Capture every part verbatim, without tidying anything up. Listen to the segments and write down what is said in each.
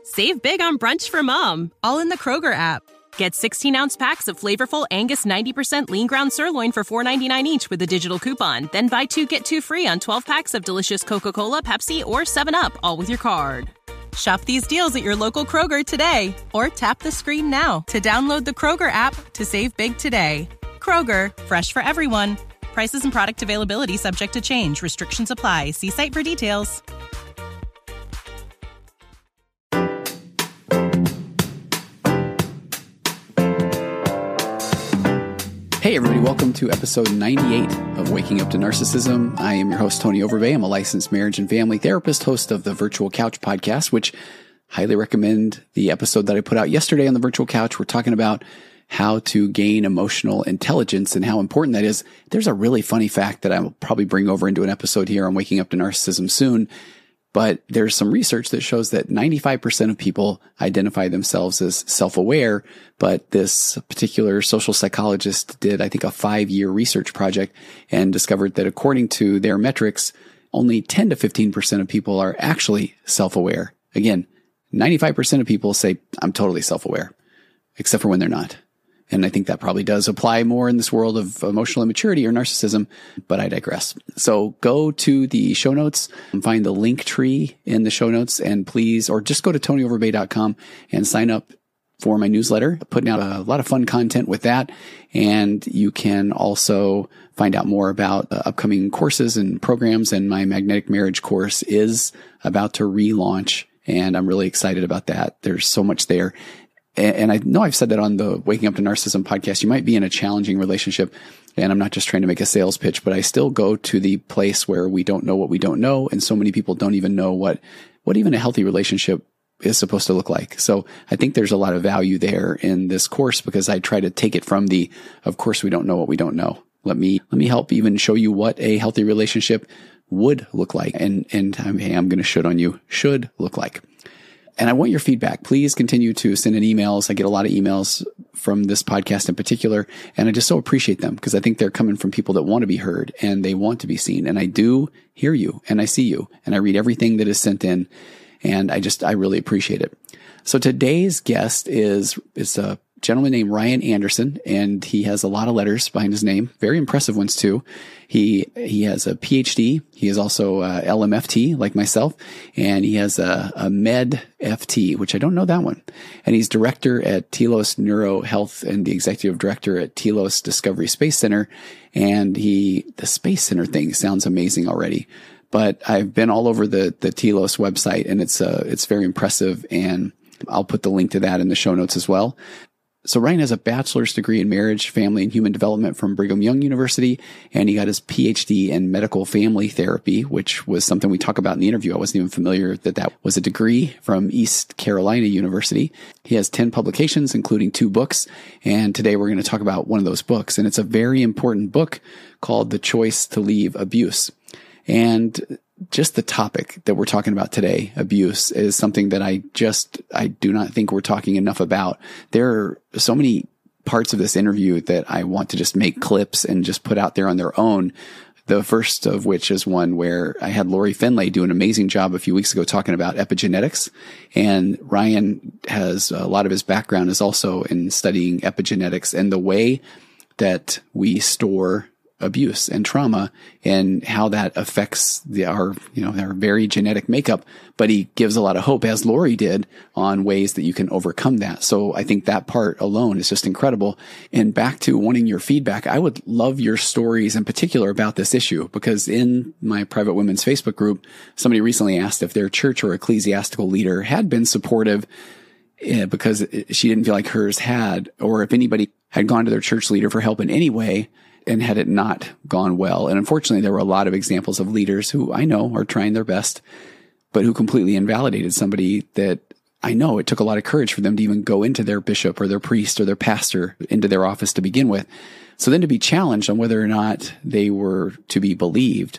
Save big on brunch for mom, all in the Kroger app. Get sixteen-ounce packs of flavorful Angus ninety percent lean ground sirloin for four ninety-nine each with a digital coupon. Then buy two, get two free on twelve packs of delicious Coca-Cola, Pepsi, or seven up, all with your card. Shop these deals at your local Kroger today, or tap the screen now to download the Kroger app to save big today. Kroger, fresh for everyone. Prices and product availability subject to change. Restrictions apply. See site for details. Hey everybody, welcome to episode ninety-eight of Waking Up to Narcissism. I am your host, Tony Overbay. I'm a licensed marriage and family therapist, host of the Virtual Couch podcast, which highly recommend the episode that I put out yesterday on the Virtual Couch. We're talking about how to gain emotional intelligence and how important that is. There's a really funny fact that I'll probably bring over into an episode here on Waking Up to Narcissism soon. But there's some research that shows that ninety-five percent of people identify themselves as self-aware. But this particular social psychologist did, I think, a five-year research project and discovered that according to their metrics, only ten to fifteen percent of people are actually self-aware. Again, ninety-five percent of people say, I'm totally self-aware, except for when they're not. And I think that probably does apply more in this world of emotional immaturity or narcissism, but I digress. So go to the show notes and find the link tree in the show notes, and please, or just go to tony overbay dot com and sign up for my newsletter, putting out a lot of fun content with that. And you can also find out more about uh, upcoming courses and programs. And my magnetic marriage course is about to relaunch, and I'm really excited about that. There's so much there. And I know I've said that on the Waking Up to Narcissism podcast. You might be in a challenging relationship, and I'm not just trying to make a sales pitch, but I still go to the place where we don't know what we don't know. And so many people don't even know what, what even a healthy relationship is supposed to look like. So I think there's a lot of value there in this course, because I try to take it from the, of course, we don't know what we don't know. Let me, let me help even show you what a healthy relationship would look like. And, and I'm, hey, I'm going to should on you, should look like. And I want your feedback. Please continue to send in emails. I get a lot of emails from this podcast in particular, and I just so appreciate them, because I think they're coming from people that want to be heard and they want to be seen. And I do hear you, and I see you, and I read everything that is sent in, and I just, I really appreciate it. So today's guest is, is a gentleman named Ryan Anderson, and he has a lot of letters behind his name, very impressive ones too. He, he has a P H D. He is also a L M F T like myself, and he has a, a Med F T, which I don't know that one. And he's director at Telos Neuro Health and the executive director at Telos Discovery Space Center. And he, the Space Center thing sounds amazing already, but I've been all over the, the Telos website, and it's, uh, it's very impressive. And I'll put the link to that in the show notes as well. So Ryan has a bachelor's degree in marriage, family, and human development from Brigham Young University, and he got his P H D in medical family therapy, which was something we talk about in the interview. I wasn't even familiar that that was a degree from East Carolina University. He has ten publications, including two books, and today we're going to talk about one of those books, and it's a very important book called The Choice to Leave Abuse. And just the topic that we're talking about today, abuse, is something that I just, I do not think we're talking enough about. There are so many parts of this interview that I want to just make clips and just put out there on their own. The first of which is one where I had Lori Finlay do an amazing job a few weeks ago talking about epigenetics. And Ryan has a lot of his background is also in studying epigenetics and the way that we store abuse and trauma and how that affects the, our, you know, our very genetic makeup. But he gives a lot of hope, as Lori did, on ways that you can overcome that. So I think that part alone is just incredible. And back to wanting your feedback, I would love your stories in particular about this issue, because in my private women's Facebook group, somebody recently asked if their church or ecclesiastical leader had been supportive eh, because she didn't feel like hers had, or if anybody had gone to their church leader for help in any way, and had it not gone well. And unfortunately, there were a lot of examples of leaders who I know are trying their best, but who completely invalidated somebody that I know it took a lot of courage for them to even go into their bishop or their priest or their pastor into their office to begin with. So then to be challenged on whether or not they were to be believed,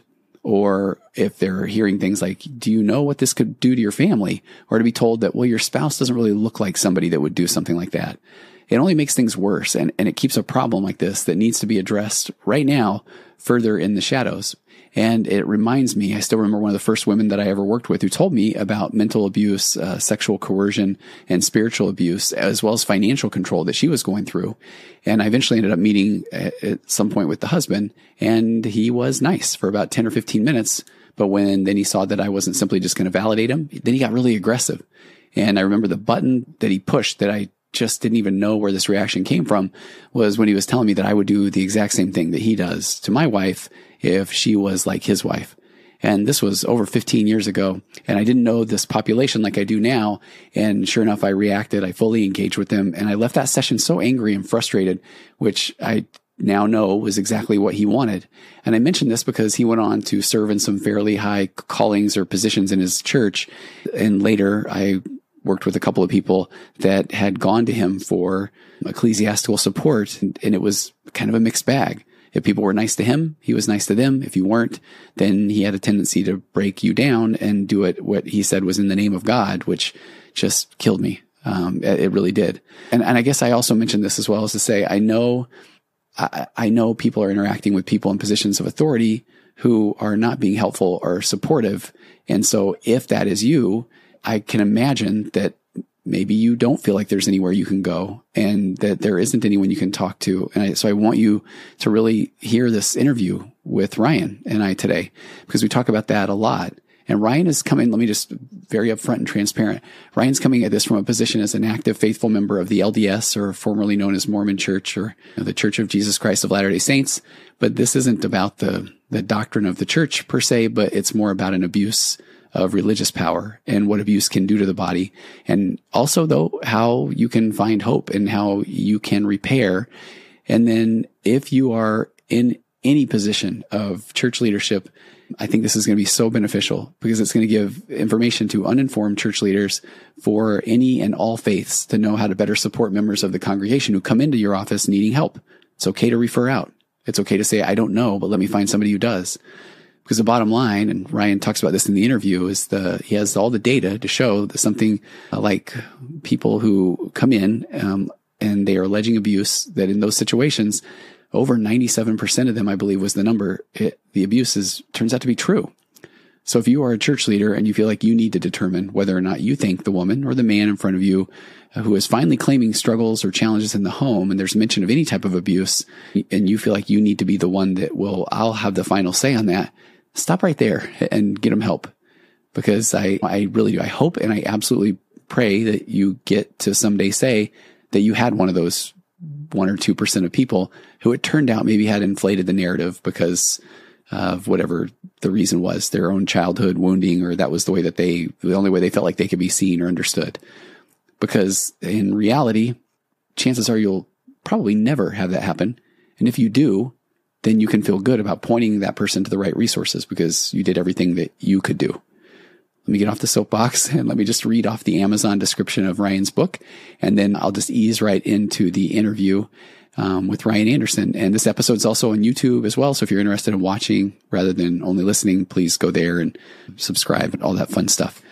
or if they're hearing things like, do you know what this could do to your family? Or to be told that, well, your spouse doesn't really look like somebody that would do something like that. It only makes things worse, and, and it keeps a problem like this that needs to be addressed right now further in the shadows. And it reminds me, I still remember one of the first women that I ever worked with who told me about mental abuse, uh, sexual coercion, and spiritual abuse, as well as financial control that she was going through. And I eventually ended up meeting at, at some point with the husband, and he was nice for about ten or fifteen minutes. But when then he saw that I wasn't simply just going to validate him, then he got really aggressive. And I remember the button that he pushed that I just didn't even know where this reaction came from was when he was telling me that I would do the exact same thing that he does to my wife if she was like his wife. And this was over fifteen years ago. And I didn't know this population like I do now. And sure enough, I reacted. I fully engaged with him. And I left that session so angry and frustrated, which I now know was exactly what he wanted. And I mentioned this because he went on to serve in some fairly high callings or positions in his church. And later I worked with a couple of people that had gone to him for ecclesiastical support. And, and it was kind of a mixed bag. If people were nice to him, he was nice to them. If you weren't, then he had a tendency to break you down and do it what he said was in the name of God, which just killed me. Um, it, it really did. And, and I guess I also mentioned this as well as to say, I know, I, I know people are interacting with people in positions of authority who are not being helpful or supportive. And so if that is you, I can imagine that maybe you don't feel like there's anywhere you can go and that there isn't anyone you can talk to. And I, so I want you to really hear this interview with Ryan and I today, because we talk about that a lot. And Ryan is coming, let me just very upfront and transparent. Ryan's coming at this from a position as an active, faithful member of the L D S, or formerly known as Mormon Church, or you know, the Church of Jesus Christ of Latter-day Saints. But this isn't about the, the doctrine of the church per se, but it's more about an abuse of religious power and what abuse can do to the body. And also, though, how you can find hope and how you can repair. And then if you are in any position of church leadership, I think this is going to be so beneficial because it's going to give information to uninformed church leaders for any and all faiths to know how to better support members of the congregation who come into your office needing help. It's okay to refer out. It's okay to say, I don't know, but let me find somebody who does. Because the bottom line, and Ryan talks about this in the interview, is the he has all the data to show that something like people who come in um, and they are alleging abuse, that in those situations, over ninety-seven percent of them, I believe was the number, it, the abuse is, turns out to be true. So if you are a church leader and you feel like you need to determine whether or not you think the woman or the man in front of you uh, who is finally claiming struggles or challenges in the home, and there's mention of any type of abuse, and you feel like you need to be the one that will, I'll have the final say on that, stop right there and get them help. Because I, I really do. I hope and I absolutely pray that you get to someday say that you had one of those one or two percent of people who it turned out maybe had inflated the narrative because of whatever the reason was, their own childhood wounding, or that was the way that they, the only way they felt like they could be seen or understood. Because in reality, chances are you'll probably never have that happen. And if you do, then you can feel good about pointing that person to the right resources because you did everything that you could do. Let me get off the soapbox and let me just read off the Amazon description of Ryan's book. And then I'll just ease right into the interview um, with Ryan Anderson. And this episode is also on YouTube as well. So if you're interested in watching rather than only listening, please go there and subscribe and all that fun stuff.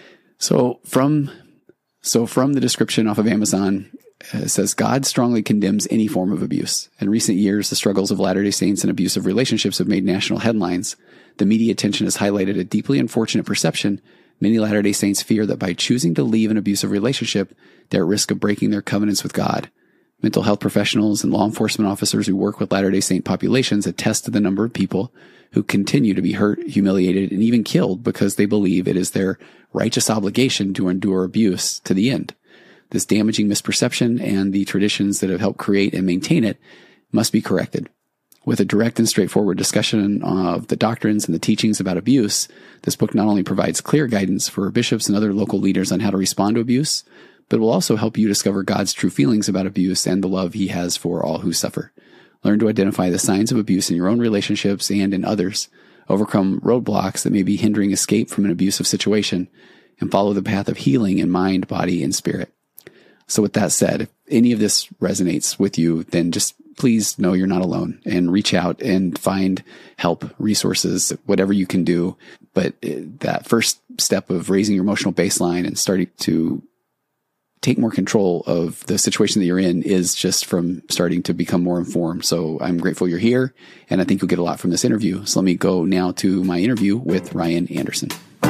So from, so from the description off of Amazon, it says, God strongly condemns any form of abuse. In recent years, the struggles of Latter-day Saints and abusive relationships have made national headlines. The media attention has highlighted a deeply unfortunate perception. Many Latter-day Saints fear that by choosing to leave an abusive relationship, they're at risk of breaking their covenants with God. Mental health professionals and law enforcement officers who work with Latter-day Saint populations attest to the number of people who continue to be hurt, humiliated, and even killed because they believe it is their righteous obligation to endure abuse to the end. This damaging misperception and the traditions that have helped create and maintain it must be corrected. With a direct and straightforward discussion of the doctrines and the teachings about abuse, this book not only provides clear guidance for bishops and other local leaders on how to respond to abuse, but will also help you discover God's true feelings about abuse and the love he has for all who suffer. Learn to identify the signs of abuse in your own relationships and in others, overcome roadblocks that may be hindering escape from an abusive situation, and follow the path of healing in mind, body, and spirit. So with that said, if any of this resonates with you, then just please know you're not alone and reach out and find help, resources, whatever you can do. But that first step of raising your emotional baseline and starting to take more control of the situation that you're in is just from starting to become more informed. So I'm grateful you're here, and I think you'll get a lot from this interview. So let me go now to my interview with Ryan Anderson.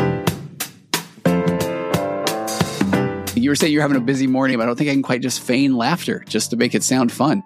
You were saying you're having a busy morning, but I don't think I can quite just feign laughter just to make it sound fun.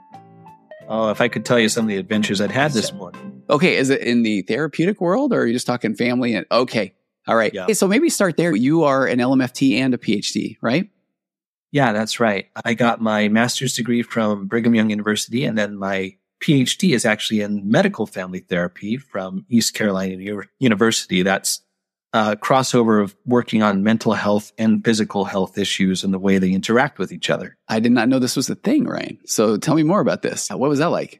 Oh, if I could tell you some of the adventures I'd had this morning. Okay. Is it in the therapeutic world, or are you just talking family? And okay. All right. Yeah. Okay, so maybe start there. You are an L M F T and a P H D, right? Yeah, that's right. I got my master's degree from Brigham Young University, and then my P H D is actually in medical family therapy from East Carolina U- University. That's a crossover of working on mental health and physical health issues and the way they interact with each other. I did not know this was a thing, Ryan. So tell me more about this. What was that like?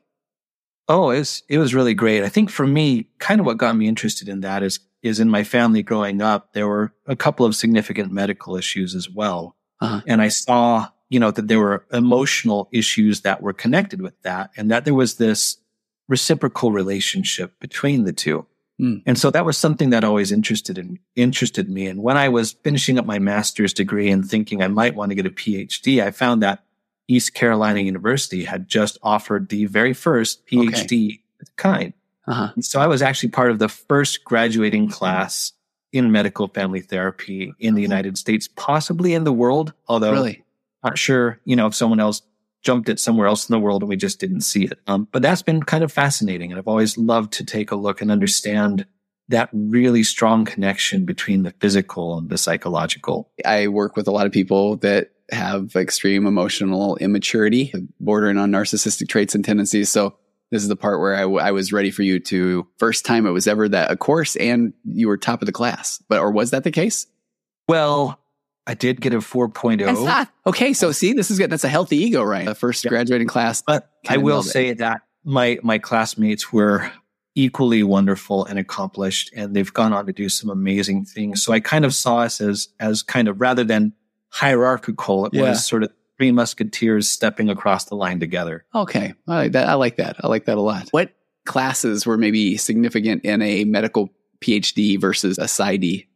Oh, it was, it was really great. I think for me, kind of what got me interested in that is, is in my family growing up, there were a couple of significant medical issues as well. Uh-huh. And I saw, you know, that there were emotional issues that were connected with that, and that there was this reciprocal relationship between the two. Mm. And so that was something that always interested in, interested me. And when I was finishing up my master's degree and thinking I might want to get a P H D, I found that East Carolina University had just offered the very first P H D okay. of its kind. Uh-huh. So I was actually part of the first graduating class in medical family therapy in the United States, possibly in the world, although really? Not sure, you know, if someone else jumped it somewhere else in the world and we just didn't see it. Um, but that's been kind of fascinating. And I've always loved to take a look and understand that really strong connection between the physical and the psychological. I work with a lot of people that have extreme emotional immaturity, bordering on narcissistic traits and tendencies. So this is the part where I, w- I was ready for you to, first time it was ever that a course and you were top of the class. But, or was that the case? Well, I did get a four point oh. Okay. So see, this is good. That's a healthy ego, right? The first yeah. graduating class. But I will say that my, my classmates were equally wonderful and accomplished, and they've gone on to do some amazing things. So I kind of saw us as, as kind of, rather than hierarchical, it yeah. was sort of three musketeers stepping across the line together. Okay. I like that. I like that. I like that a lot. What classes were maybe significant in a medical P H D versus a PsyD?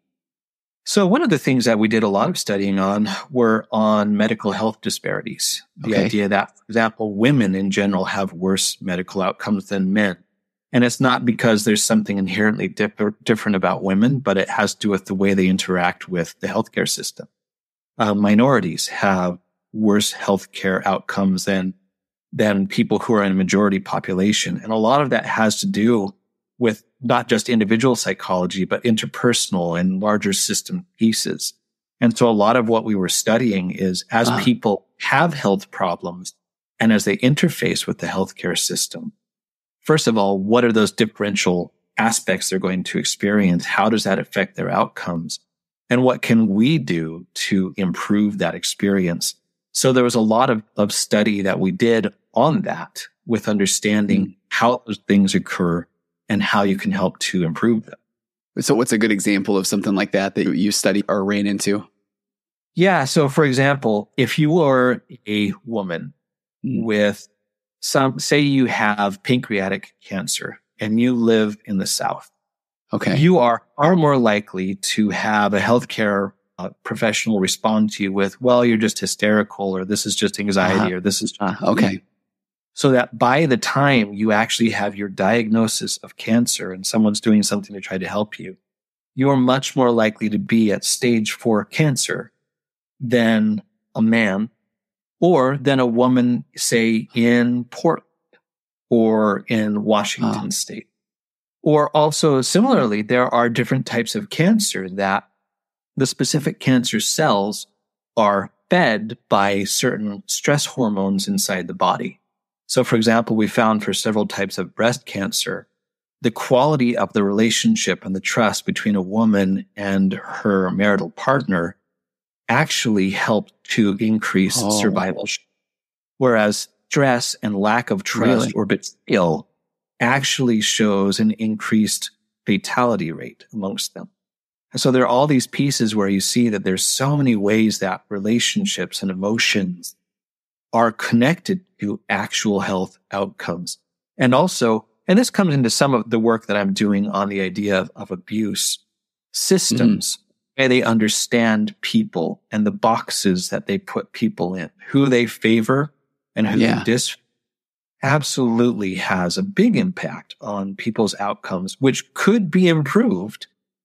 So one of the things that we did a lot of studying on were on medical health disparities. The okay. idea that, for example, women in general have worse medical outcomes than men. And it's not because there's something inherently dip- different about women, but it has to do with the way they interact with the healthcare system. Uh, minorities have worse healthcare outcomes than, than people who are in a majority population. And a lot of that has to do with not just individual psychology, but interpersonal and larger system pieces. And so a lot of what we were studying is as uh-huh. people have health problems and as they interface with the healthcare system, first of all, what are those differential aspects they're going to experience? How does that affect their outcomes? And what can we do to improve that experience? So there was a lot of, of study that we did on that with understanding mm. how those things occur and how you can help to improve them. So what's a good example of something like that that you studied or ran into? Yeah. So for example, if you are a woman mm. with some, say you have pancreatic cancer and you live in the South, okay, you are, are more likely to have a healthcare uh, professional respond to you with, well, you're just hysterical, or this is just anxiety, uh-huh. or this is... Uh, okay. So that by the time you actually have your diagnosis of cancer and someone's doing something to try to help you, you are much more likely to be at stage four cancer than a man or than a woman, say, in Portland or in Washington oh. State. Or also, similarly, there are different types of cancer that the specific cancer cells are fed by certain stress hormones inside the body. So, for example, we found for several types of breast cancer, the quality of the relationship and the trust between a woman and her marital partner actually helped to increase oh. survival. Whereas stress and lack of trust really? or betrayal actually shows an increased fatality rate amongst them. And so there are all these pieces where you see that there's so many ways that relationships and emotions are connected to actual health outcomes. And also, and this comes into some of the work that I'm doing on the idea of, of abuse, systems way they understand people and the boxes that they put people in, who they favor and who Yeah. they dis absolutely has a big impact on people's outcomes, which could be improved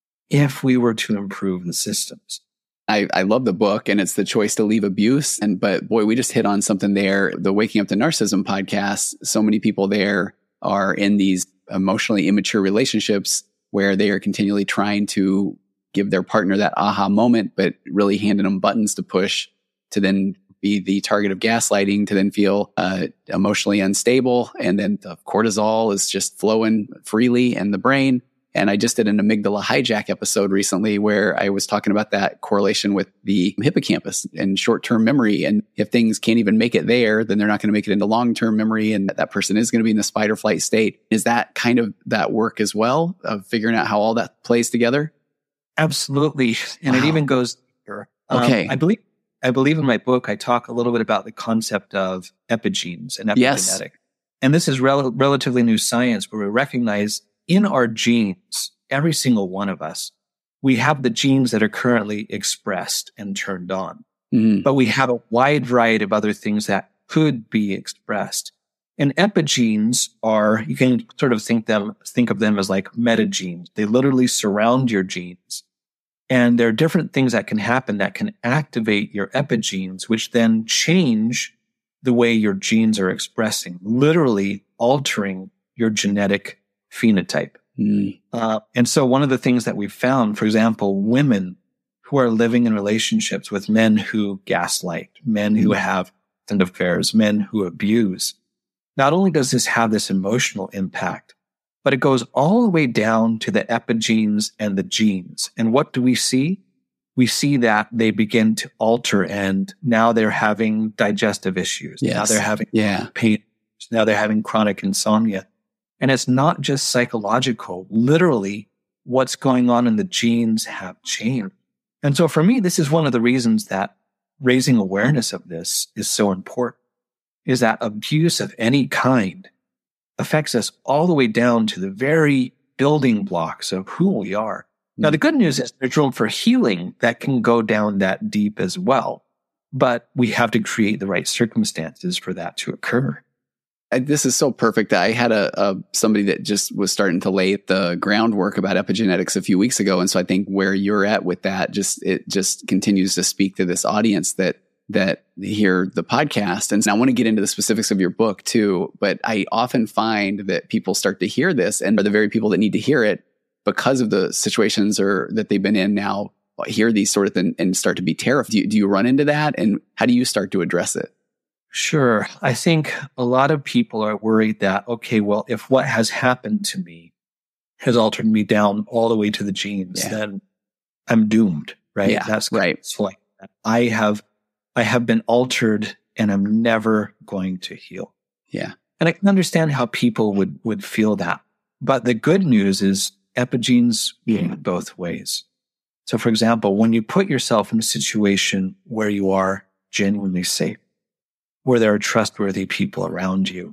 if we were to improve the systems. I, I love the book, and it's The Choice to Leave Abuse. And, but boy, we just hit on something there. The Waking Up to Narcissism podcast, so many people there are in these emotionally immature relationships where they are continually trying to give their partner that aha moment, but really handing them buttons to push to then be the target of gaslighting, to then feel uh, emotionally unstable. And then the cortisol is just flowing freely in the brain. And I just did an amygdala hijack episode recently where I was talking about that correlation with the hippocampus and short-term memory. And if things can't even make it there, then they're not going to make it into long-term memory. And that person is going to be in the fight or flight state. Is that kind of that work as well, of figuring out how all that plays together? Absolutely. And Wow. it even goes deeper. Okay. Um, I believe I believe in my book, I talk a little bit about the concept of epigenes and epigenetic. Yes. And this is rel- relatively new science where we recognize in our genes, every single one of us, we have the genes that are currently expressed and turned on. Mm. But we have a wide variety of other things that could be expressed. And epigenes are, you can sort of think them, think of them as like metagenes. They literally surround your genes. And there are different things that can happen that can activate your epigenes, which then change the way your genes are expressing, literally altering your genetic phenotype. Mm. Uh, and so one of the things that we've found, for example, women who are living in relationships with men who gaslight, men who have and affairs, men who abuse, not only does this have this emotional impact, but it goes all the way down to the epigenes and the genes. And what do we see? We see that they begin to alter, and now they're having digestive issues. Yes. Now they're having Yeah. pain. Now they're having chronic insomnia. And it's not just psychological. Literally, what's going on in the genes have changed. And so for me, this is one of the reasons that raising awareness of this is so important, is that abuse of any kind affects us all the way down to the very building blocks of who we are. Now, the good news is there's room for healing that can go down that deep as well. But we have to create the right circumstances for that to occur. I- This is so perfect. I had a, a somebody that just was starting to lay the groundwork about epigenetics a few weeks ago, and so I think where you're at with that, just it just continues to speak to this audience that that hear the podcast. And I want to get into the specifics of your book too, but I often find that people start to hear this and are the very people that need to hear it because of the situations or that they've been in now. Hear these sort of things and start to be terrified. Do you, do you run into that, and how do you start to address it? Sure. I think a lot of people are worried that, okay, well, if what has happened to me has altered me down all the way to the genes, Yeah. then I'm doomed, right? Yeah, That's right. It's like that. I have, I have been altered and I'm never going to heal. Yeah. And I can understand how people would, would feel that. But the good news is epigenes work both ways. So for example, when you put yourself in a situation where you are genuinely safe, where there are trustworthy people around you,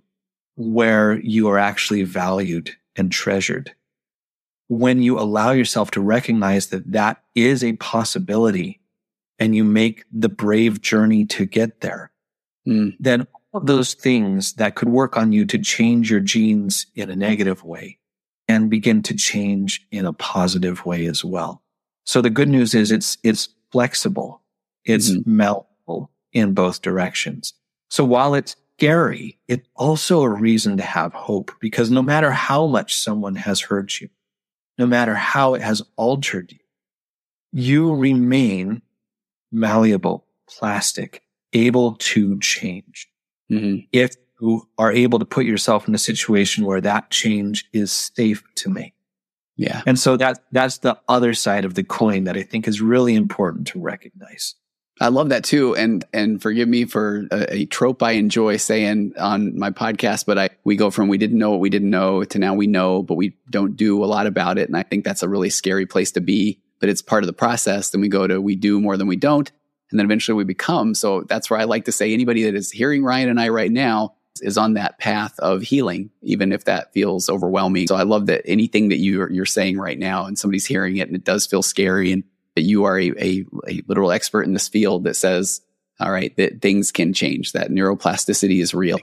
where you are actually valued and treasured, when you allow yourself to recognize that that is a possibility and you make the brave journey to get there, Mm. then all of those things that could work on you to change your genes in a negative way and begin to change in a positive way as well. So the good news is it's, it's flexible. It's Mhm. malleable in both directions. So while it's scary, it's also a reason to have hope, because no matter how much someone has hurt you, no matter how it has altered you, you remain malleable, plastic, able to change. Mhm. If you are able to put yourself in a situation where that change is safe to make. Yeah. And so that, that's the other side of the coin that I think is really important to recognize. I love that too. And, and forgive me for a, a trope I enjoy saying on my podcast, but I, we go from we didn't know what we didn't know to now we know, but we don't do a lot about it. And I think that's a really scary place to be, but it's part of the process. Then we go to, we do more than we don't. And then eventually we become. So that's where I like to say anybody that is hearing Ryan and I right now is on that path of healing, even if that feels overwhelming. So I love that anything that you're, you're saying right now and somebody's hearing it and it does feel scary and that you are a, a, a literal expert in this field that says, all right, that things can change, that neuroplasticity is real.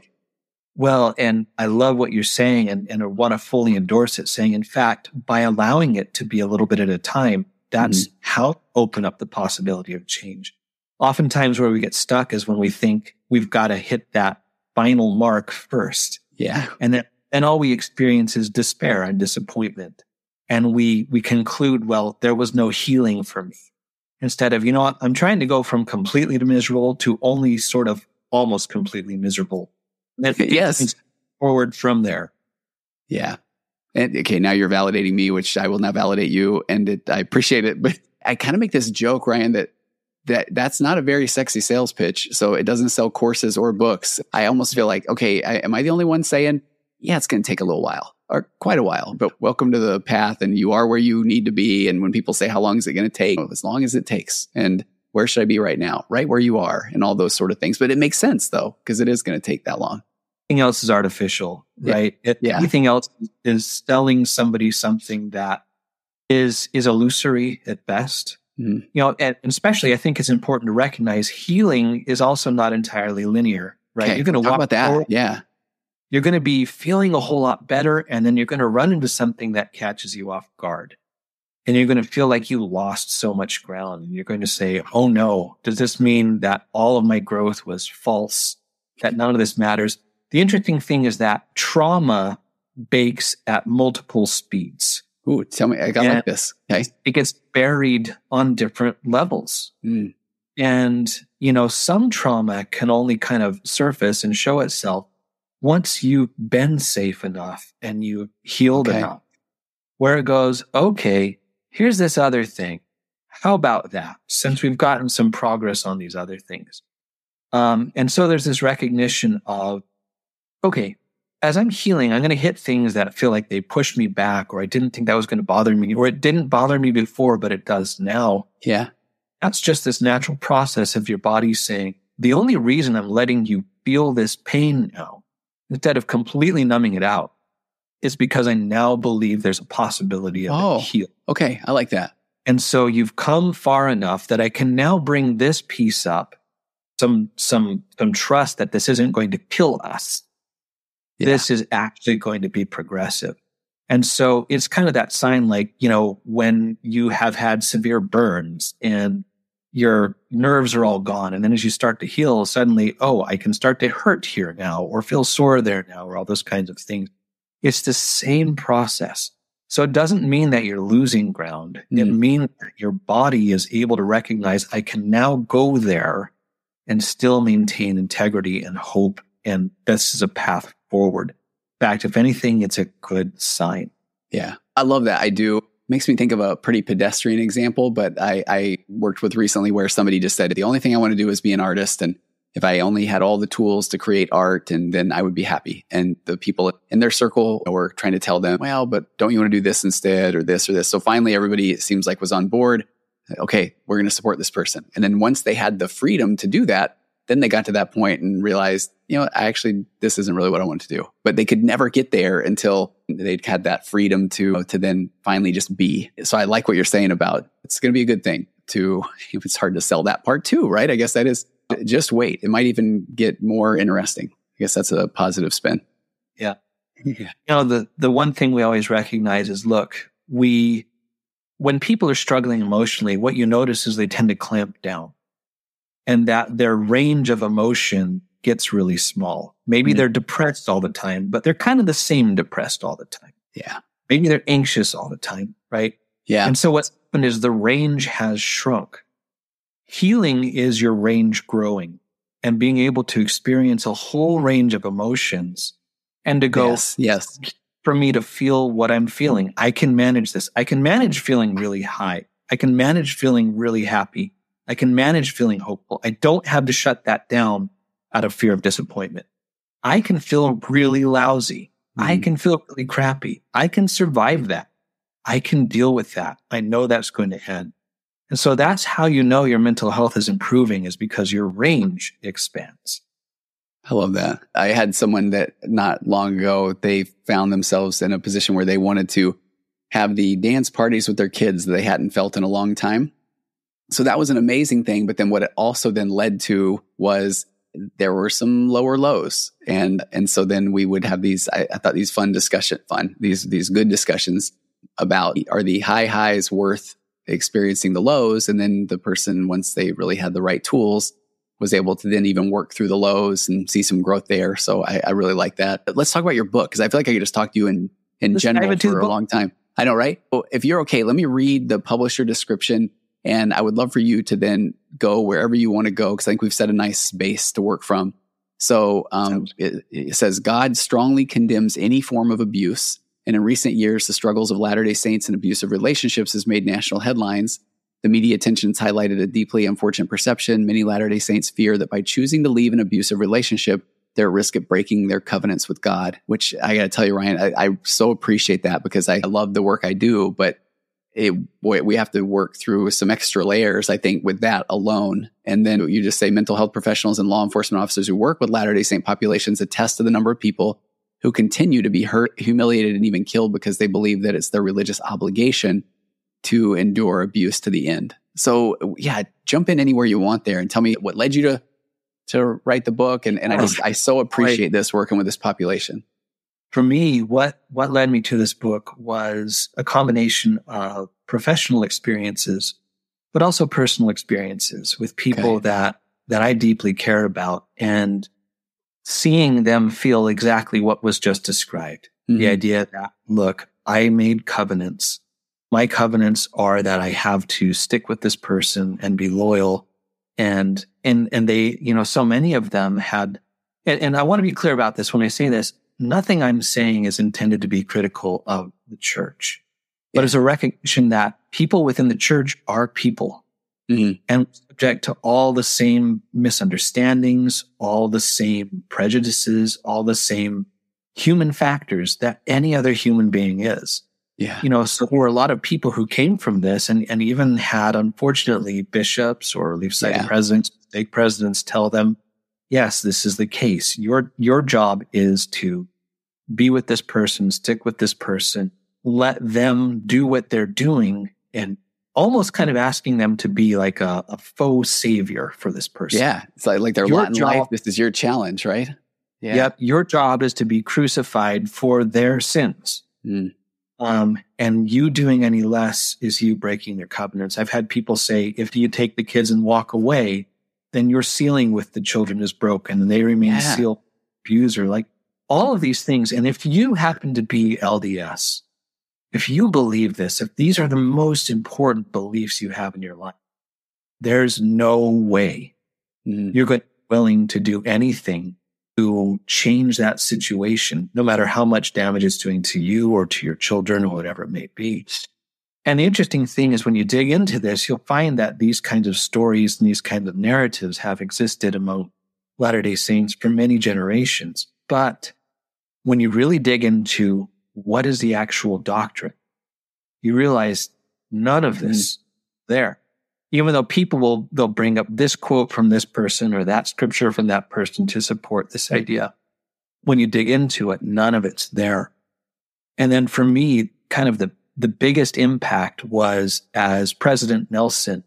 Well, and I love what you're saying, and, and I want to fully endorse it, saying, in fact, by allowing it to be a little bit at a time, that's mm-hmm. how to open up the possibility of change. Oftentimes where we get stuck is when we think we've got to hit that final mark first. Yeah. And then and all we experience is despair and disappointment. And we we conclude, well, there was no healing for me. Instead of, you know what, I'm trying to go from completely to miserable to only sort of almost completely miserable. And then yes. forward from there. Yeah. And okay, now you're validating me, which I will now validate you. And it, I appreciate it. But I kind of make this joke, Ryan, that that that's not a very sexy sales pitch. So it doesn't sell courses or books. I almost feel like, okay, I, am I the only one saying, yeah, it's going to take a little while or quite a while, but welcome to the path and you are where you need to be. And when people say, how long is it going to take? As long as it takes. And where should I be right now? Right where you are and all those sort of things. But it makes sense though, because it is going to take that long. Everything else is artificial, right? Yeah. It, yeah. Everything else is selling somebody something that is, is illusory at best. Mm-hmm. You know, and especially I think it's important to recognize healing is also not entirely linear, right? Okay. You're going to talk walk about that. forward, Yeah. You're going to be feeling a whole lot better, and then you're going to run into something that catches you off guard. And you're going to feel like you lost so much ground. And you're going to say, oh no, does this mean that all of my growth was false? That none of this matters? The interesting thing is that trauma bakes at multiple speeds. Ooh, tell me, I got and like this. Okay. It gets buried on different levels. Mm. And, you know, some trauma can only kind of surface and show itself once you've been safe enough and you've healed okay. enough, where it goes, okay, here's this other thing. How about that? Since we've gotten some progress on these other things. Um, and so there's this recognition of, okay, as I'm healing, I'm going to hit things that feel like they pushed me back, or I didn't think that was going to bother me, or it didn't bother me before, but it does now. Yeah. That's just this natural process of your body saying, the only reason I'm letting you feel this pain now, instead of completely numbing it out, is because I now believe there's a possibility of oh, it healing. Okay, I like that. And so you've come far enough that I can now bring this piece up, some some some trust that this isn't going to kill us. Yeah. This is actually going to be progressive. And so it's kind of that sign like, you know, when you have had severe burns and your nerves are all gone. And then as you start to heal, suddenly, oh, I can start to hurt here now or feel sore there now or all those kinds of things. It's the same process. So it doesn't mean that you're losing ground. Mm. It means that your body is able to recognize I can now go there and still maintain integrity and hope. And this is a path forward. In fact, if anything, it's a good sign. Yeah, I love that. I do. Makes me think of a pretty pedestrian example, but I, I worked with recently where somebody just said, the only thing I want to do is be an artist. And if I only had all the tools to create art, and then I would be happy. And the people in their circle were trying to tell them, well, but don't you want to do this instead or this or this? So finally, everybody, it seems like, was on board. Okay, we're going to support this person. And then once they had the freedom to do that, then they got to that point and realized, you know, actually, this isn't really what I want to do. But they could never get there until they'd had that freedom to, to then finally just be. So I like what you're saying about it's going to be a good thing to, it's hard to sell that part too, right? I guess that is, just wait. It might even get more interesting. I guess that's a positive spin. Yeah. yeah. You know, the, the one thing we always recognize is, look, we, when people are struggling emotionally, what you notice is they tend to clamp down. And that their range of emotion gets really small. Maybe mm-hmm. they're depressed all the time, but they're kind of the same depressed all the time. Yeah. Maybe they're anxious all the time, right? Yeah. And so what's happened is the range has shrunk. Healing is your range growing and being able to experience a whole range of emotions and to go, yes, yes. for me to feel what I'm feeling. I can manage this. I can manage feeling really high. I can manage feeling really happy. I can manage feeling hopeful. I don't have to shut that down out of fear of disappointment. I can feel really lousy. Mm. I can feel really crappy. I can survive that. I can deal with that. I know that's going to end. And so that's how you know your mental health is improving, is because your range expands. I love that. I had someone that not long ago, they found themselves in a position where they wanted to have the dance parties with their kids that they hadn't felt in a long time. So that was an amazing thing. But then what it also then led to was there were some lower lows. And, and so then we would have these, I, I thought these fun discussion, fun, these, these good discussions about, are the high highs worth experiencing the lows? And then the person, once they really had the right tools, was able to then even work through the lows and see some growth there. So I, I really like that. But let's talk about your book, because I feel like I could just talk to you in, in let's general for a long time. I know, right? Well, if you're okay, let me read the publisher description, and I would love for you to then go wherever you want to go, because I think we've set a nice base to work from. So um, it, it says, God strongly condemns any form of abuse. And in recent years, the struggles of Latter-day Saints in abusive relationships has made national headlines. The media attention has highlighted a deeply unfortunate perception. Many Latter-day Saints fear that by choosing to leave an abusive relationship, they're at risk of breaking their covenants with God, which I got to tell you, Ryan, I, I so appreciate that, because I love the work I do, but it, boy, we have to work through some extra layers, I think, with that alone. And then you just say mental health professionals and law enforcement officers who work with Latter-day Saint populations attest to the number of people who continue to be hurt, humiliated, and even killed because they believe that it's their religious obligation to endure abuse to the end. So yeah, jump in anywhere you want there and tell me what led you to to write the book. And, and I just, I so appreciate this working with this population. For me, what, what led me to this book was a combination of professional experiences, but also personal experiences with people okay. that, that I deeply care about, and seeing them feel exactly what was just described. Mm-hmm. The idea that, look, I made covenants. My covenants are that I have to stick with this person and be loyal. And, and, and they, you know, so many of them had, and, and I want to be clear about this when I say this, nothing I'm saying is intended to be critical of the church, but yeah. as a recognition that people within the church are people mm-hmm. and subject to all the same misunderstandings, all the same prejudices, all the same human factors that any other human being is. Yeah. You know, so there were a lot of people who came from this and, and even had, unfortunately, bishops or Relief Society yeah. presidents, stake presidents tell them, yes, this is the case. Your, your job is to be with this person, stick with this person, let them do what they're doing, and almost kind of asking them to be like a, a faux savior for this person. Yeah. It's like, like their your lot in job, life. This is your challenge, right? Yeah. Yep. Your job is to be crucified for their sins. Mm. Um, and you doing any less is you breaking their covenants. I've had people say, if you take the kids and walk away, then your sealing with the children is broken and they remain yeah. sealed abuser, like all of these things. And if you happen to be L D S, if you believe this, if these are the most important beliefs you have in your life, there's no way mm. you're going to be willing to do anything to change that situation, no matter how much damage it's doing to you or to your children or whatever it may be. And the interesting thing is when you dig into this, you'll find that these kinds of stories and these kinds of narratives have existed among Latter-day Saints for many generations. But when you really dig into what is the actual doctrine, you realize none of this mm. there. Even though people will, they'll bring up this quote from this person or that scripture from that person to support this idea. When you dig into it, none of it's there. And then for me, kind of the, the biggest impact was as President Nelson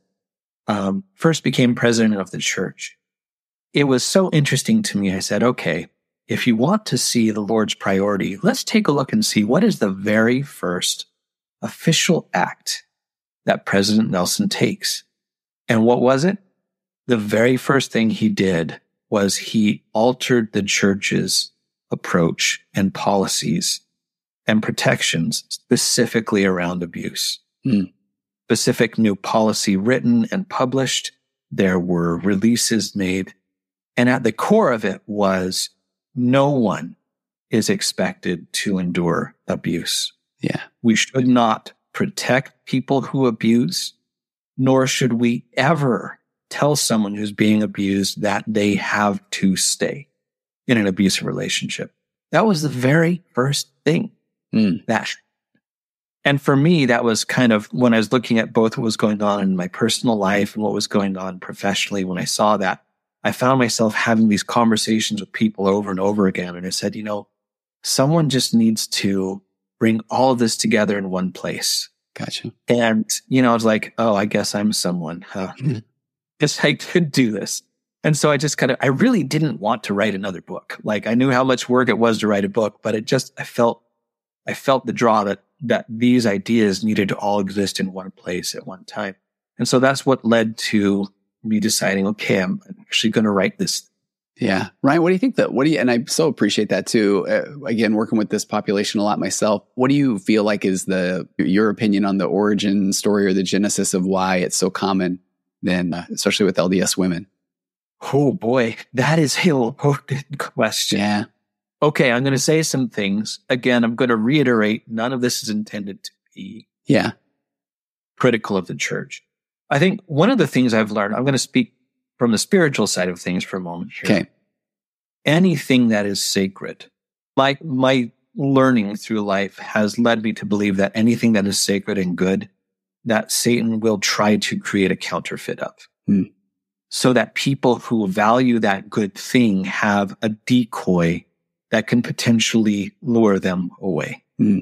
um, first became president of the church. It was so interesting to me. I said, okay, if you want to see the Lord's priority, let's take a look and see what is the very first official act that President Nelson takes. And what was it? The very first thing he did was he altered the church's approach and policies and protections specifically around abuse. Mm. Specific new policy written and published. There were releases made. And at the core of it was no one is expected to endure abuse. Yeah. We should not protect people who abuse, nor should we ever tell someone who's being abused that they have to stay in an abusive relationship. That was the very first thing. Mm. That, and for me, that was kind of when I was looking at both what was going on in my personal life and what was going on professionally. When I saw that, I found myself having these conversations with people over and over again. And I said, you know, someone just needs to bring all of this together in one place. Gotcha. And, you know, I was like, oh, I guess I'm someone. Huh? Guess I could do this. And so I just kind of, I really didn't want to write another book. Like I knew how much work it was to write a book, but it just, I felt, I felt the draw that, that these ideas needed to all exist in one place at one time. And so that's what led to me deciding, okay, I'm actually going to write this. Yeah. Ryan, what do you think that, what do you, and I so appreciate that too. Uh, again, working with this population a lot myself, what do you feel like is the, your opinion on the origin story or the genesis of why it's so common then, uh, especially with L D S women? Oh boy, that is a loaded question. Yeah. Okay. I'm going to say some things. Again, I'm going to reiterate, none of this is intended to be yeah. critical of the church. I think one of the things I've learned, I'm going to speak from the spiritual side of things for a moment here. Okay. Anything that is sacred, like my learning through life has led me to believe that anything that is sacred and good, that Satan will try to create a counterfeit of. Hmm. So that people who value that good thing have a decoy that can potentially lure them away. Hmm.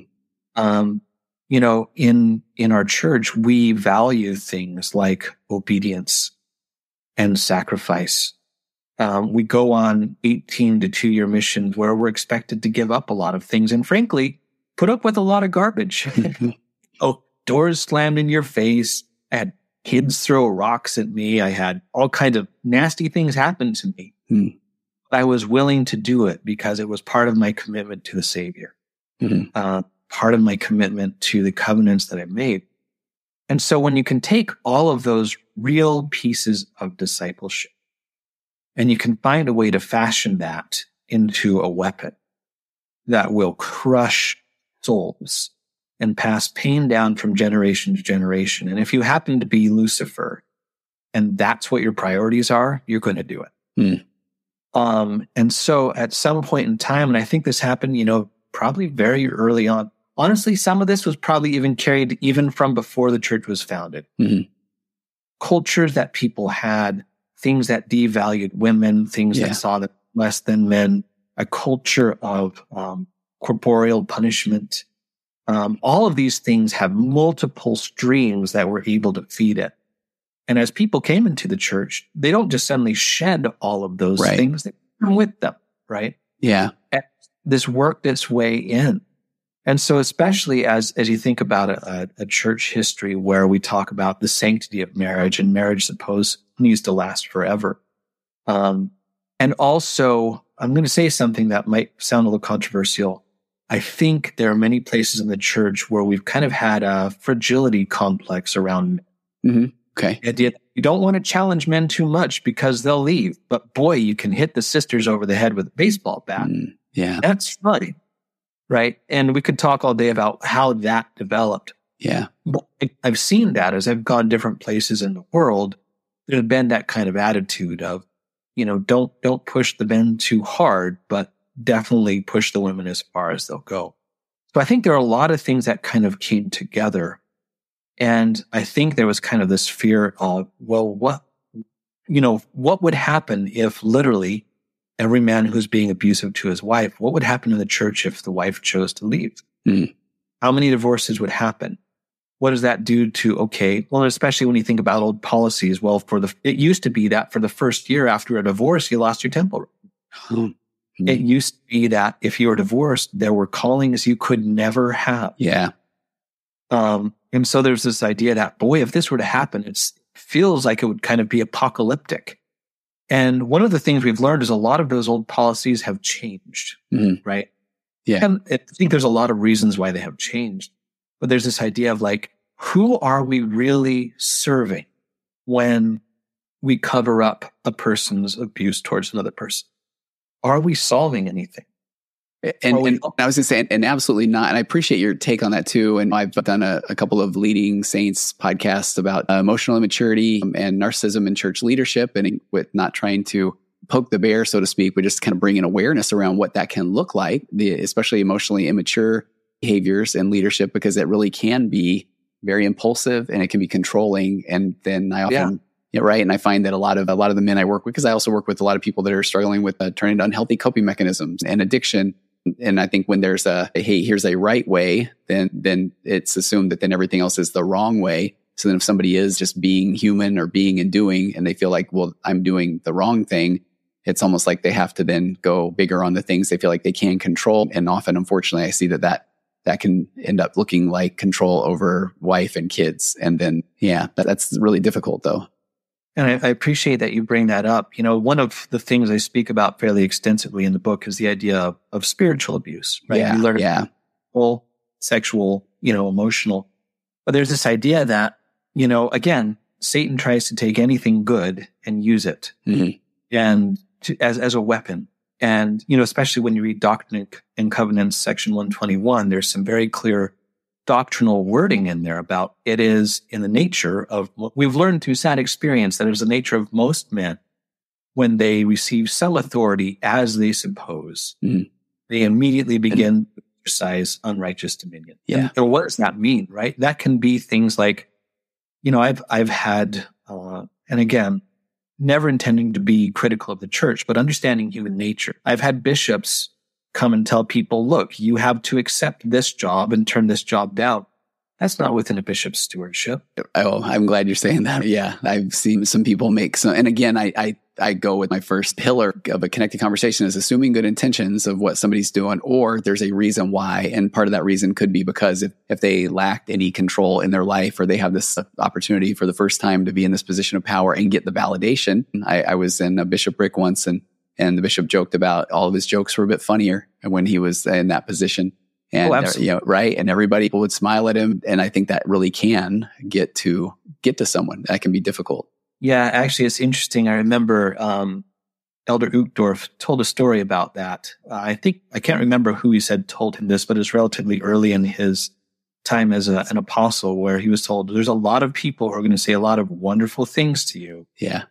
Um, you know, in, in our church, we value things like obedience and sacrifice. Um, we go on eighteen to two year missions where we're expected to give up a lot of things and frankly, put up with a lot of garbage. Oh, doors slammed in your face. I had kids throw rocks at me. I had all kinds of nasty things happen to me. Hmm. But I was willing to do it because it was part of my commitment to the Savior. Mm-hmm. Uh, part of my commitment to the covenants that I made. And so when you can take all of those real pieces of discipleship and you can find a way to fashion that into a weapon that will crush souls and pass pain down from generation to generation. And if you happen to be Lucifer and that's what your priorities are, you're going to do it. Hmm. Um, and so at some point in time, and I think this happened, you know, probably very early on. Honestly, some of this was probably even carried even from before the church was founded. Mm-hmm. Cultures that people had, things that devalued women, things yeah. that saw them less than men, a culture of um, corporeal punishment. Um, all of these things have multiple streams that were able to feed it. And as people came into the church, they don't just suddenly shed all of those right. things that come with them, right? Yeah. And this worked its way in. And so especially as, as you think about a, a church history where we talk about the sanctity of marriage and marriage supposed needs to last forever. Um, and also, I'm going to say something that might sound a little controversial. I think there are many places in the church where we've kind of had a fragility complex around mm-hmm. okay. the idea that you don't want to challenge men too much because they'll leave. But boy, you can hit the sisters over the head with a baseball bat. Mm, yeah. That's funny. Right. And we could talk all day about how that developed. Yeah. But I've seen that as I've gone different places in the world. There's been that kind of attitude of, you know, don't, don't push the men too hard, but definitely push the women as far as they'll go. So I think there are a lot of things that kind of came together. And I think there was kind of this fear of, well, what, you know, what would happen if literally every man who's being abusive to his wife, what would happen in the church if the wife chose to leave? Mm. How many divorces would happen? What does that do to, okay, well, especially when you think about old policies, well, for the, it used to be that for the first year after a divorce, you lost your temple. Mm. It used to be that if you were divorced, there were callings you could never have. Yeah. Um, and so there's this idea that, boy, if this were to happen, it feels like it would kind of be apocalyptic. And one of the things we've learned is a lot of those old policies have changed, mm-hmm. right? Yeah. And I think there's a lot of reasons why they have changed. But there's this idea of like, who are we really serving when we cover up a person's abuse towards another person? Are we solving anything? And, and I was going to say, and absolutely not. And I appreciate your take on that too. And I've done a, a couple of leading saints podcasts about uh, emotional immaturity and narcissism in church leadership, and with not trying to poke the bear, so to speak, but just kind of bringing awareness around what that can look like, the, especially emotionally immature behaviors in leadership, because it really can be very impulsive and it can be controlling. And then I often, yeah. Yeah, right. And I find that a lot of a lot of the men I work with, because I also work with a lot of people that are struggling with uh, turning to unhealthy coping mechanisms and addiction. And I think when there's a, hey, here's a right way, then, then it's assumed that then everything else is the wrong way. So then if somebody is just being human or being and doing, and they feel like, well, I'm doing the wrong thing, it's almost like they have to then go bigger on the things they feel like they can control. And often, unfortunately, I see that that, that can end up looking like control over wife and kids. And then, yeah, that, that's really difficult though. And I, I appreciate that you bring that up. You know, one of the things I speak about fairly extensively in the book is the idea of, of spiritual abuse, right? Yeah, you learn yeah. Whole, sexual, you know, emotional. But there's this idea that, you know, again, Satan tries to take anything good and use it Mm-hmm. and to, as, as a weapon. And, you know, especially when you read Doctrine and Covenants, section one twenty-one, there's some very clear doctrinal wording in there about it is in the nature of what we've learned through sad experience that it is the nature of most men when they receive some authority as they suppose, Mm. they immediately begin to exercise unrighteous dominion. Yeah. And, and what does that mean, right? That can be things like, you know, I've, I've had, uh, and again, never intending to be critical of the church, but understanding human nature. I've had bishops come and tell people, look, you have to accept this job and turn this job down. That's not within a bishop's stewardship. Oh, I'm glad you're saying that. Yeah. I've seen some people make some, and again, I, I, I go with my first pillar of a connected conversation is assuming good intentions of what somebody's doing, or there's a reason why. And part of that reason could be because if, if they lacked any control in their life, or they have this opportunity for the first time to be in this position of power and get the validation. I, I was in a bishopric once, and And the bishop joked about all of his jokes were a bit funnier when he was in that position. And, Oh, uh, absolutely. you know, right. And everybody would smile at him. And I think that really can get to, get to someone. That can be difficult. Yeah, actually, it's interesting. I remember um, Elder Uchtdorf told a story about that. Uh, I think, I can't remember who he said told him this, but it's relatively early in his time as a, an apostle, where he was told, there's a lot of people who are going to say a lot of wonderful things to you. Yeah.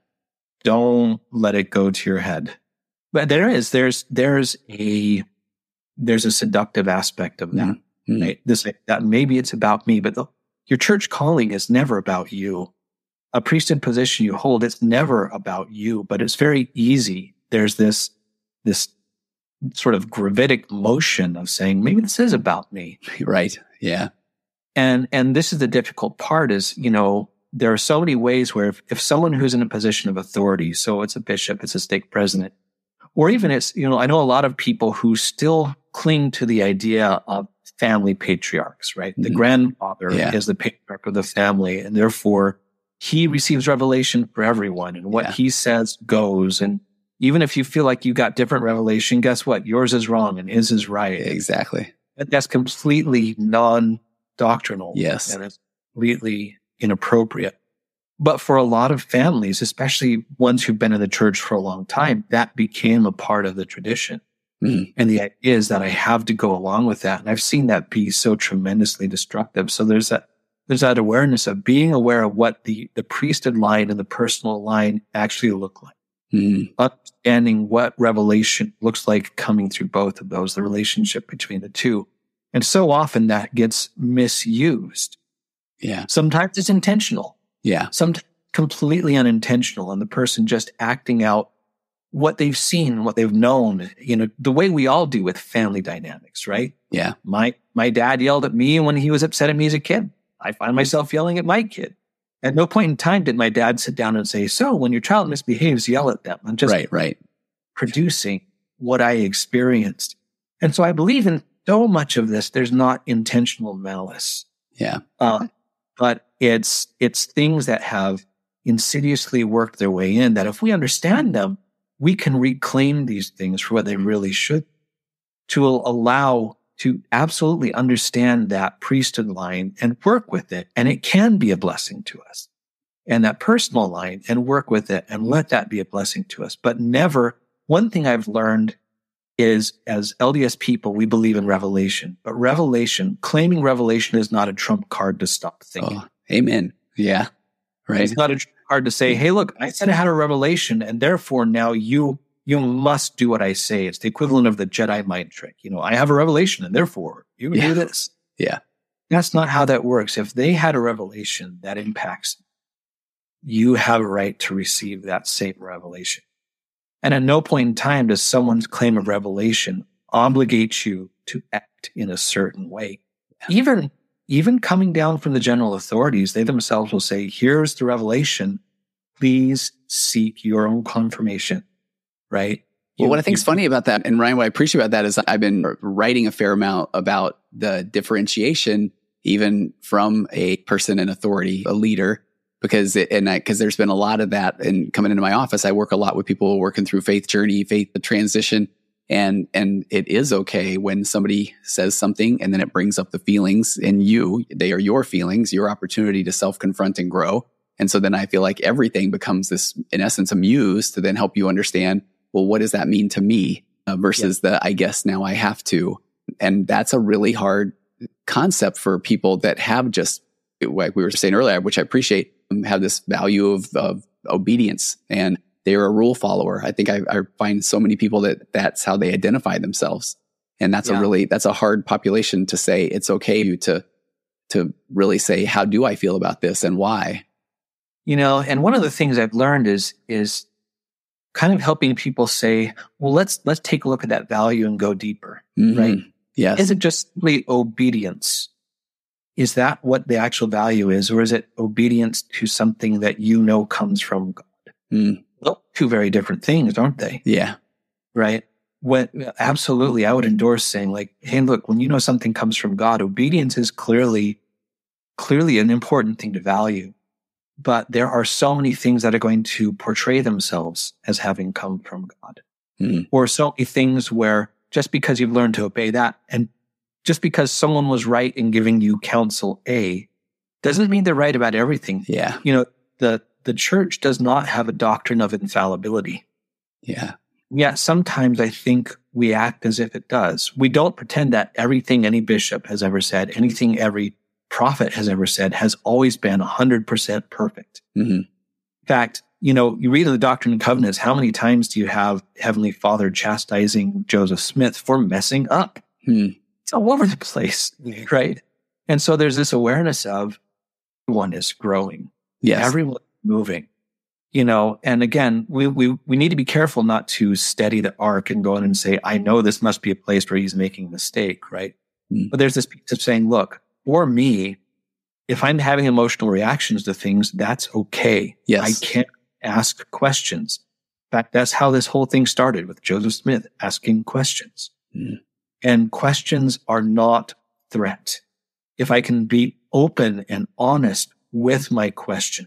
Don't let it go to your head. But there is, there's, there's a, there's a seductive aspect of that. Mm-hmm. Right? This, that maybe it's about me, but the, your church calling is never about you. A priesthood position you hold, it's never about you, but it's very easy. There's this, this sort of gravitic motion of saying, maybe this is about me. Right. Yeah. And, and this is the difficult part is, you know, there are so many ways where if, if someone who's in a position of authority, so it's a bishop, it's a stake president, or even it's, you know, I know a lot of people who still cling to the idea of family patriarchs, right? The Mhm. grandfather Yeah. is the patriarch of the family, and therefore he receives revelation for everyone, and what Yeah. he says goes. And even if you feel like you got different revelation, guess what? Yours is wrong and his is right. Exactly. But that's completely non-doctrinal. Yes. And it's completely inappropriate. But for a lot of families, especially ones who've been in the church for a long time, that became a part of the tradition. Mhm. And the idea is that I have to go along with that. And I've seen that be so tremendously destructive. So there's that, there's that awareness of being aware of what the, the priesthood line and the personal line actually look like. Mhm. Understanding what revelation looks like coming through both of those, the relationship between the two. And so often that gets misused. Yeah. Sometimes it's intentional, Yeah. sometimes completely unintentional, and the person just acting out what they've seen, what they've known, you know, the way we all do with family dynamics, right? Yeah. My, my dad yelled at me when he was upset at me as a kid. I find myself yelling at my kid. At no point in time did my dad sit down and say, so when your child misbehaves, yell at them. I'm just Right. Right. producing what I experienced. And so I believe in so much of this, there's not intentional malice. Yeah. Uh, but it's, it's things that have insidiously worked their way in that if we understand them, we can reclaim these things for what they really should, to allow to absolutely understand that priesthood line and work with it. And it can be a blessing to us. And that personal line and work with it and let that be a blessing to us. But never, one thing I've learned is as L D S people, we believe in revelation, but revelation, claiming revelation is not a trump card to stop thinking. Oh, amen. Yeah. Right. It's not a trump card to say, hey, look, I said I had a revelation and therefore now you, you must do what I say. It's the equivalent of the Jedi mind trick. You know, I have a revelation and therefore you Yeah. do this. Yeah. That's not how that works. If they had a revelation that impacts, you have a right to receive that same revelation. And at no point in time does someone's claim of revelation obligate you to act in a certain way. Even, even coming down from the general authorities, they themselves will say, here's the revelation. Please seek your own confirmation, right? Well, You- what I think is you- funny about that, and Ryan, what I appreciate about that is I've been writing a fair amount about the differentiation, even from a person in authority, a leader, because it, and I, because there's been a lot of that. And coming into my office, I work a lot with people working through faith journey, faith transition, and and it is okay when somebody says something and then it brings up the feelings in you. They are your feelings, your opportunity to self-confront and grow. And so then I feel like everything becomes this, in essence, a muse to then help you understand, well, what does that mean to me uh, versus the, I guess now I have to. And that's a really hard concept for people that have just, like we were saying earlier, which I appreciate, have this value of, of obedience, and they're a rule follower. I think I, I find so many people that that's how they identify themselves. And that's Yeah. a really, that's a hard population to say it's okay to, to really say, how do I feel about this and why? You know, and one of the things I've learned is, is kind of helping people say, well, let's, let's take a look at that value and go deeper, Mhm. right? Yes. Is it just simply obedience? Is that what the actual value is? Or is it obedience to something that you know comes from God? Mm. Well, two very different things, aren't they? Yeah. Right? When, absolutely, I would endorse saying like, hey, look, when you know something comes from God, obedience is clearly, clearly an important thing to value. But there are so many things that are going to portray themselves as having come from God. Mm. Or so many things where just because you've learned to obey that, and just because someone was right in giving you counsel A, doesn't mean they're right about everything. Yeah. You know, the, the church does not have a doctrine of infallibility. Yeah. Yeah, sometimes I think we act as if it does. We don't pretend that everything any bishop has ever said, anything every prophet has ever said, has always been one hundred percent perfect. Mm-hmm. In fact, you know, you read in the Doctrine and Covenants, how many times do you have Heavenly Father chastising Joseph Smith for messing up? Hmm. It's all over the place, right? And so there's this awareness of everyone is growing. Yes. Everyone is moving. You know, and again, we, we, we need to be careful not to steady the arc and go in and say, I know this must be a place where he's making a mistake, right? Mm. But there's this piece of saying, look, for me, if I'm having emotional reactions to things, that's okay. Yes. I can't ask questions. In fact, that's how this whole thing started, with Joseph Smith asking questions. Mm. And questions are not threat. If I can be open and honest with my question,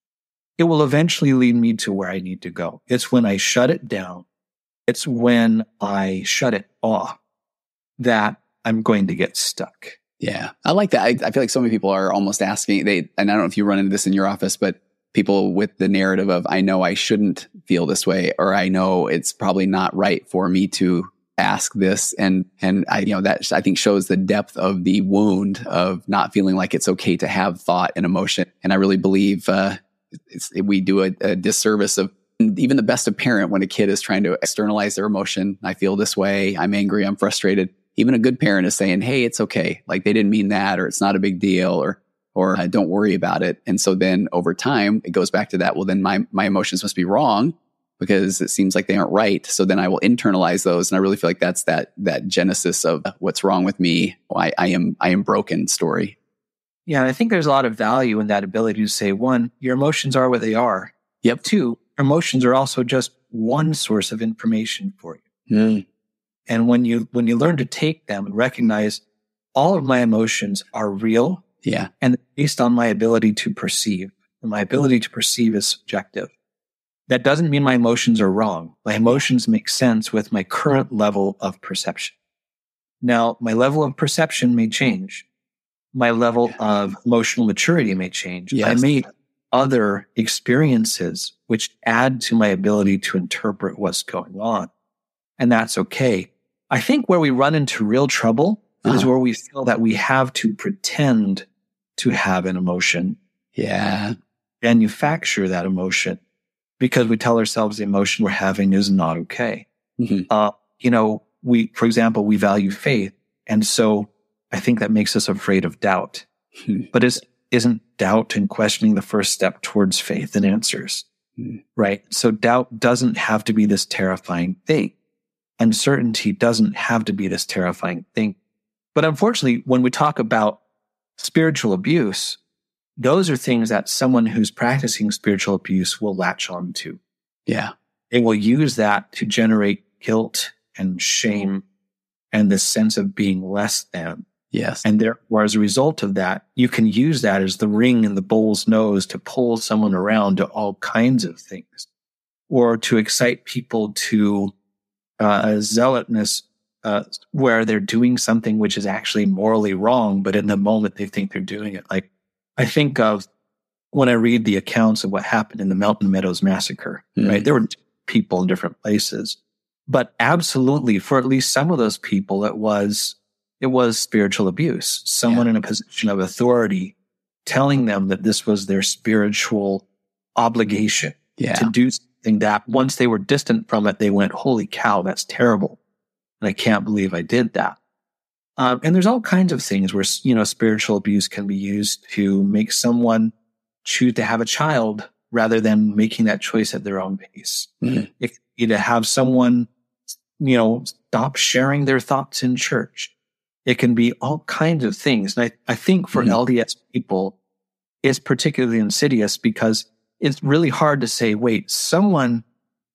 it will eventually lead me to where I need to go. It's when I shut it down, it's when I shut it off, that I'm going to get stuck. Yeah. I like that. I, I feel like so many people are almost asking, they, and I don't know if you run into this in your office, but people with the narrative of, I know I shouldn't feel this way, or I know it's probably not right for me to ask this. And, and I, you know, that I think shows the depth of the wound of not feeling like it's okay to have thought and emotion. And I really believe, uh, it's, we do a, a disservice of even the best of parent when a kid is trying to externalize their emotion. I feel this way. I'm angry. I'm frustrated. Even a good parent is saying, hey, it's okay. Like they didn't mean that, or it's not a big deal, or, or uh, don't worry about it. And so then over time, it goes back to that. Well, then my, my emotions must be wrong because it seems like they aren't right. So then I will internalize those. And I really feel like that's that, that genesis of what's wrong with me. I, I am, I am broken story. Yeah, and I think there's a lot of value in that ability to say, one, your emotions are what they are. Yep. Two, emotions are also just one source of information for you. Mm. And when you when you learn to take them and recognize all of my emotions are real, Yeah. and based on my ability to perceive, and my ability to perceive is subjective. That doesn't mean my emotions are wrong. My emotions make sense with my current level of perception. Now, my level of perception may change. My level of emotional maturity may change. Yes. I may have other experiences which add to my ability to interpret what's going on. And that's okay. I think where we run into real trouble uh-huh. is where we feel that we have to pretend to have an emotion. Yeah. Manufacture that emotion because we tell ourselves the emotion we're having is not okay. Mm-hmm. Uh, you know, we, for example, we value faith. And so I think that makes us afraid of doubt. Mm-hmm. But is, isn't doubt and questioning the first step towards faith and answers? Mm-hmm. Right? So doubt doesn't have to be this terrifying thing. uncertainty doesn't have to be this terrifying thing. But unfortunately, when we talk about spiritual abuse, those are things that someone who's practicing spiritual abuse will latch on to. Yeah. They will use that to generate guilt and shame and this sense of being less than. Yes. And therefore, as a result of that, you can use that as the ring in the bull's nose to pull someone around to all kinds of things, or to excite people to uh, a zealotness uh, where they're doing something which is actually morally wrong, but in the moment they think they're doing it. Like, I think of when I read the accounts of what happened in the Mountain Meadows massacre, mm. right? There were people in different places, but absolutely for at least some of those people, it was It was spiritual abuse. Someone yeah. in a position of authority telling them that this was their spiritual obligation yeah. to do something that once they were distant from it, they went, holy cow, that's terrible. And I can't believe I did that. Um, and there's all kinds of things where, you know, spiritual abuse can be used to make someone choose to have a child rather than making that choice at their own pace. Mm-hmm. It could be to have someone, you know, stop sharing their thoughts in church. It can be all kinds of things. And I, I think for mm-hmm. L D S people, it's particularly insidious because it's really hard to say, wait, someone,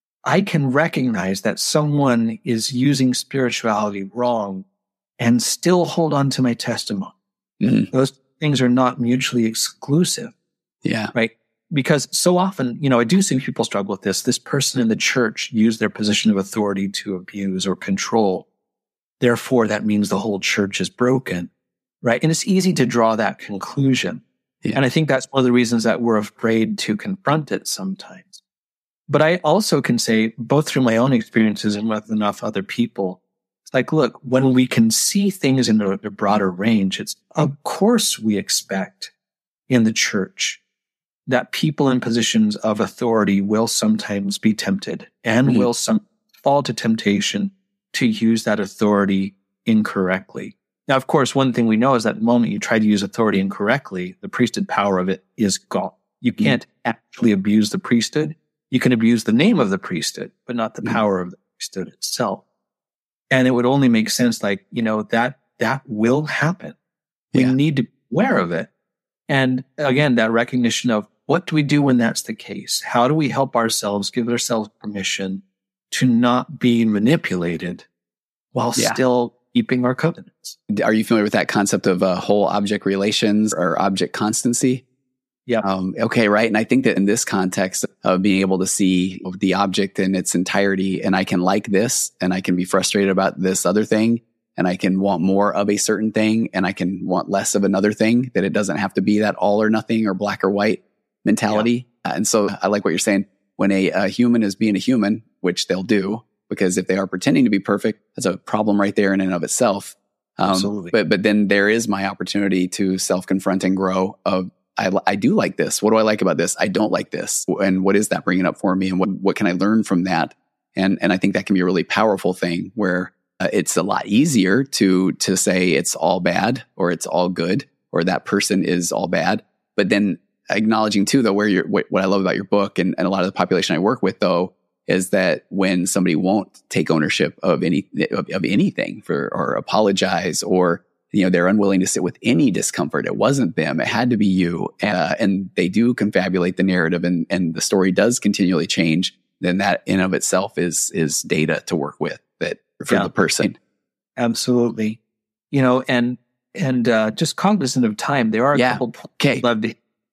I can recognize that someone is using spirituality wrong and still hold on to my testimony. Mm-hmm. Those things are not mutually exclusive. Yeah. Right? Because so often, you know, I do see people struggle with this. This person in the church used their position of authority to abuse or control. Therefore, that means the whole church is broken, right? And it's easy to draw that conclusion. Yeah. And I think that's one of the reasons that we're afraid to confront it sometimes. But I also can say, both through my own experiences and with enough other people, it's like, look, when we can see things in a, a broader range, it's of course we expect in the church that people in positions of authority will sometimes be tempted and mm-hmm. will some fall to temptation to use that authority incorrectly. Now, of course, one thing we know is that the moment you try to use authority incorrectly, the priesthood power of it is gone. You can't mm-hmm. actually abuse the priesthood. You can abuse the name of the priesthood, but not the mm-hmm. power of the priesthood itself. And it would only make sense, like, you know, that that will happen. We yeah. need to be aware of it. And again, that recognition of what do we do when that's the case? How do we help ourselves, give ourselves permission to not be manipulated while yeah. still keeping our covenants? Are you familiar with that concept of uh, whole object relations or object constancy? Yeah. Um, okay, right. And I think that in this context of being able to see the object in its entirety, and I can like this, and I can be frustrated about this other thing, and I can want more of a certain thing, and I can want less of another thing, that it doesn't have to be that all or nothing or black or white mentality. Yeah. Uh, and so I like what you're saying. When a, a human is being a human, which they'll do, because if they are pretending to be perfect, that's a problem right there in and of itself. Um, Absolutely. But but then there is my opportunity to self-confront and grow of, I, I do like this. What do I like about this? I don't like this. And what is that bringing up for me? And what, what can I learn from that? And and I think that can be a really powerful thing where uh, it's a lot easier to to say it's all bad or it's all good or that person is all bad. But then acknowledging too, though, where you're, what, what I love about your book and, and a lot of the population I work with, though, is that when somebody won't take ownership of any of, of anything for or apologize, or you know they're unwilling to sit with any discomfort, it wasn't them, it had to be you, uh, and they do confabulate the narrative, and and the story does continually change. Then that in of itself is is data to work with that for yeah. the person. Absolutely, you know, and and uh, just cognizant of time, there are a yeah. couple points okay. I'd love to.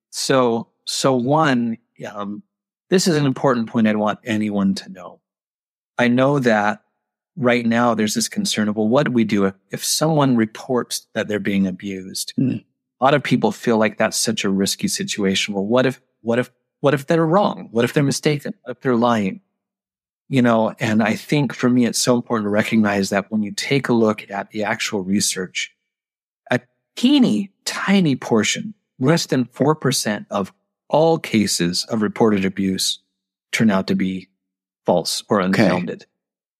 So so one. Um, This is an important point I'd want anyone to know. I know that right now there's this concern of, well, what do we do if, if someone reports that they're being abused? Mm. A lot of people feel like that's such a risky situation. Well, what if, what if, what if they're wrong? What if they're mistaken? What if they're lying? You know, and I think for me, it's so important to recognize that when you take a look at the actual research, a teeny, tiny portion, less than four percent of all cases of reported abuse turn out to be false or unfounded. Okay.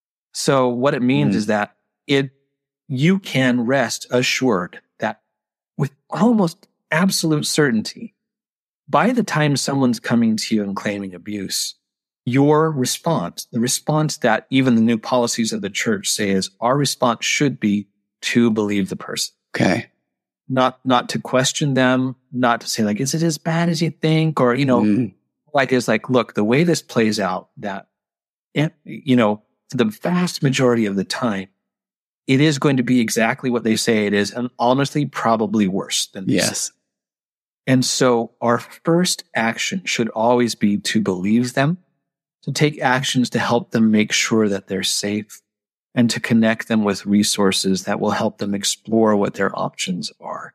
So what it means mm. is that it, you can rest assured that with almost absolute certainty, by the time someone's coming to you and claiming abuse, your response, the response that even the new policies of the church say is our response should be to believe the person. Okay. Not, not to question them, not to say like, is it as bad as you think? Or, you know, Mm. the idea is like, look, the way this plays out, that, it, you know, the vast majority of the time, it is going to be exactly what they say it is, and honestly, probably worse than this. Yes. And so our first action should always be to believe them, to take actions to help them make sure that they're safe, and to connect them with resources that will help them explore what their options are.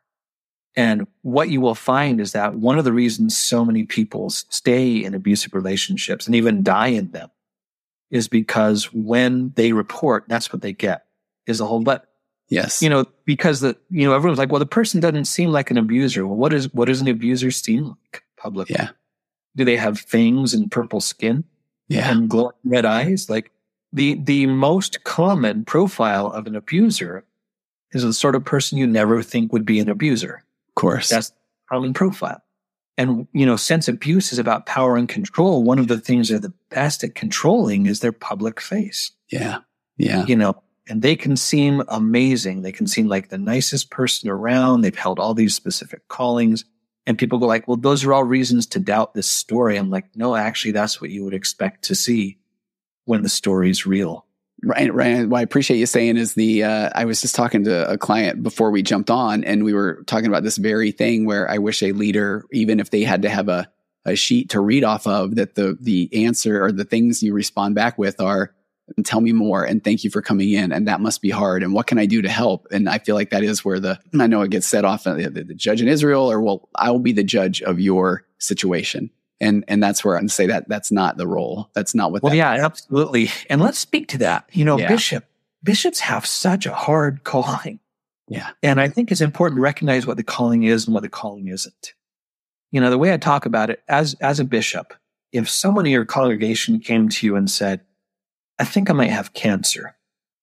And what you will find is that one of the reasons so many people stay in abusive relationships and even die in them is because when they report, that's what they get, is a whole lot. Yes. You know, because the, you know, everyone's like, well, the person doesn't seem like an abuser. Well, what is, what does an abuser seem like publicly? Yeah. Do they have fangs and purple skin? Yeah. And glowing red eyes? Like the, the most common profile of an abuser is the sort of person you never think would be an abuser. Of course. That's the common profile. And, you know, since abuse is about power and control, one of the things they're the best at controlling is their public face. Yeah. Yeah. You know, and they can seem amazing. They can seem like the nicest person around. They've held all these specific callings. And people go like, well, those are all reasons to doubt this story. I'm like, no, actually, that's what you would expect to see when the story's real. Right, right. What I appreciate you saying is the, uh, I was just talking to a client before we jumped on, and we were talking about this very thing where I wish a leader, even if they had to have a, a sheet to read off of, that the, the answer or the things you respond back with are, tell me more and thank you for coming in. And that must be hard. And what can I do to help? And I feel like that is where the, I know it gets set off, the, the, the judge in Israel, or well, I will be the judge of your situation. And and that's where I'm say that that's not the role. That's not what. Well, that yeah, absolutely. And let's speak to that. You know, Yeah. bishop bishops have such a hard calling, Yeah. and I think it's important to recognize what the calling is and what the calling isn't. You know, the way I talk about it as as a bishop, if someone in your congregation came to you and said, "I think I might have cancer,"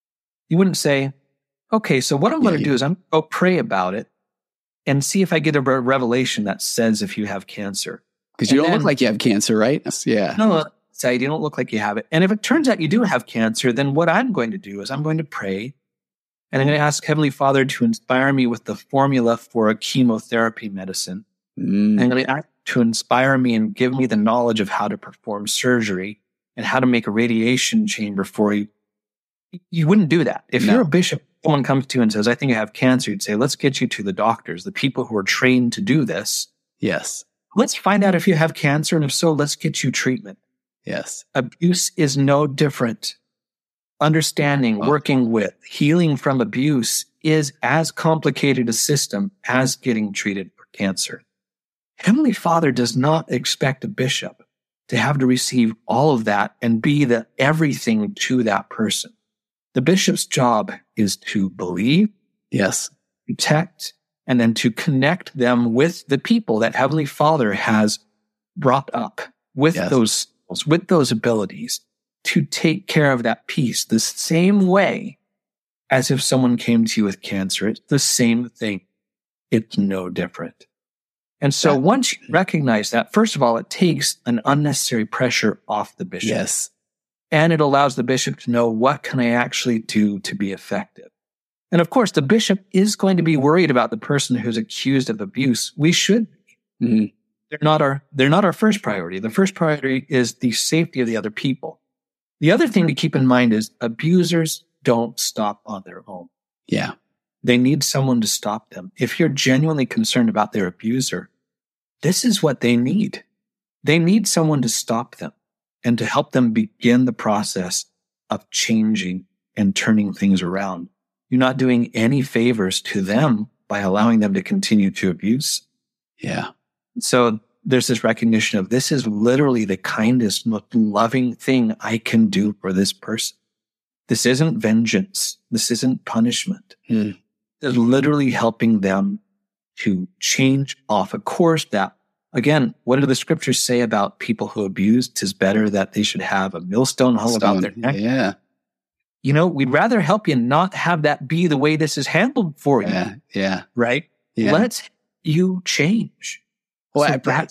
you wouldn't say, "Okay, so what I'm Yeah, going to you- do is I'm going to pray about it and see if I get a re- revelation that says if you have cancer." Because you And don't then- look like you have cancer, right? Yeah. No, say you don't look like you have it. And if it turns out you do have cancer, then what I'm going to do is I'm going to pray, and I'm going to ask Heavenly Father to inspire me with the formula for a chemotherapy medicine. Mm. I'm going to ask to inspire me and give me the knowledge of how to perform surgery and how to make a radiation chamber for you. You wouldn't do that. If No. you're a bishop, someone comes to you and says, I think you have cancer, you'd say, let's get you to the doctors, the people who are trained to do this. Yes. Let's find out if you have cancer, and if so, let's get you treatment. Yes. Abuse is no different. Understanding, Oh. working with, healing from abuse is as complicated a system as getting treated for cancer. Heavenly Father does not expect a bishop to have to receive all of that and be the everything to that person. The bishop's job is to believe, Yes. protect, and then to connect them with the people that Heavenly Father has brought up with Yes. those skills, with those abilities to take care of that piece the same way as if someone came to you with cancer. It's the same thing. It's no different. And so That- once you recognize that, first of all, it takes an unnecessary pressure off the bishop. Yes. And it allows the bishop to know, what can I actually do to be effective? And of course, the bishop is going to be worried about the person who's accused of abuse. We should be. Mhm. They're not our, they're not our first priority. The first priority is the safety of the other people. The other thing to keep in mind is abusers don't stop on their own. Yeah. They need someone to stop them. If you're genuinely concerned about their abuser, this is what they need. They need someone to stop them and to help them begin the process of changing and turning things around. You're not doing any favors to them by allowing them to continue to abuse. Yeah. So there's this recognition of, this is literally the kindest, most loving thing I can do for this person. This isn't vengeance. This isn't punishment. Hmm. It's literally helping them to change off a course that, again, what do the scriptures say about people who abuse? 'Tis better that they should have a millstone hung about their neck. Yeah. You know, we'd rather help you not have that be the way this is handled for you, Yeah. Yeah. right? Yeah. Let's you change. Well, So I- that's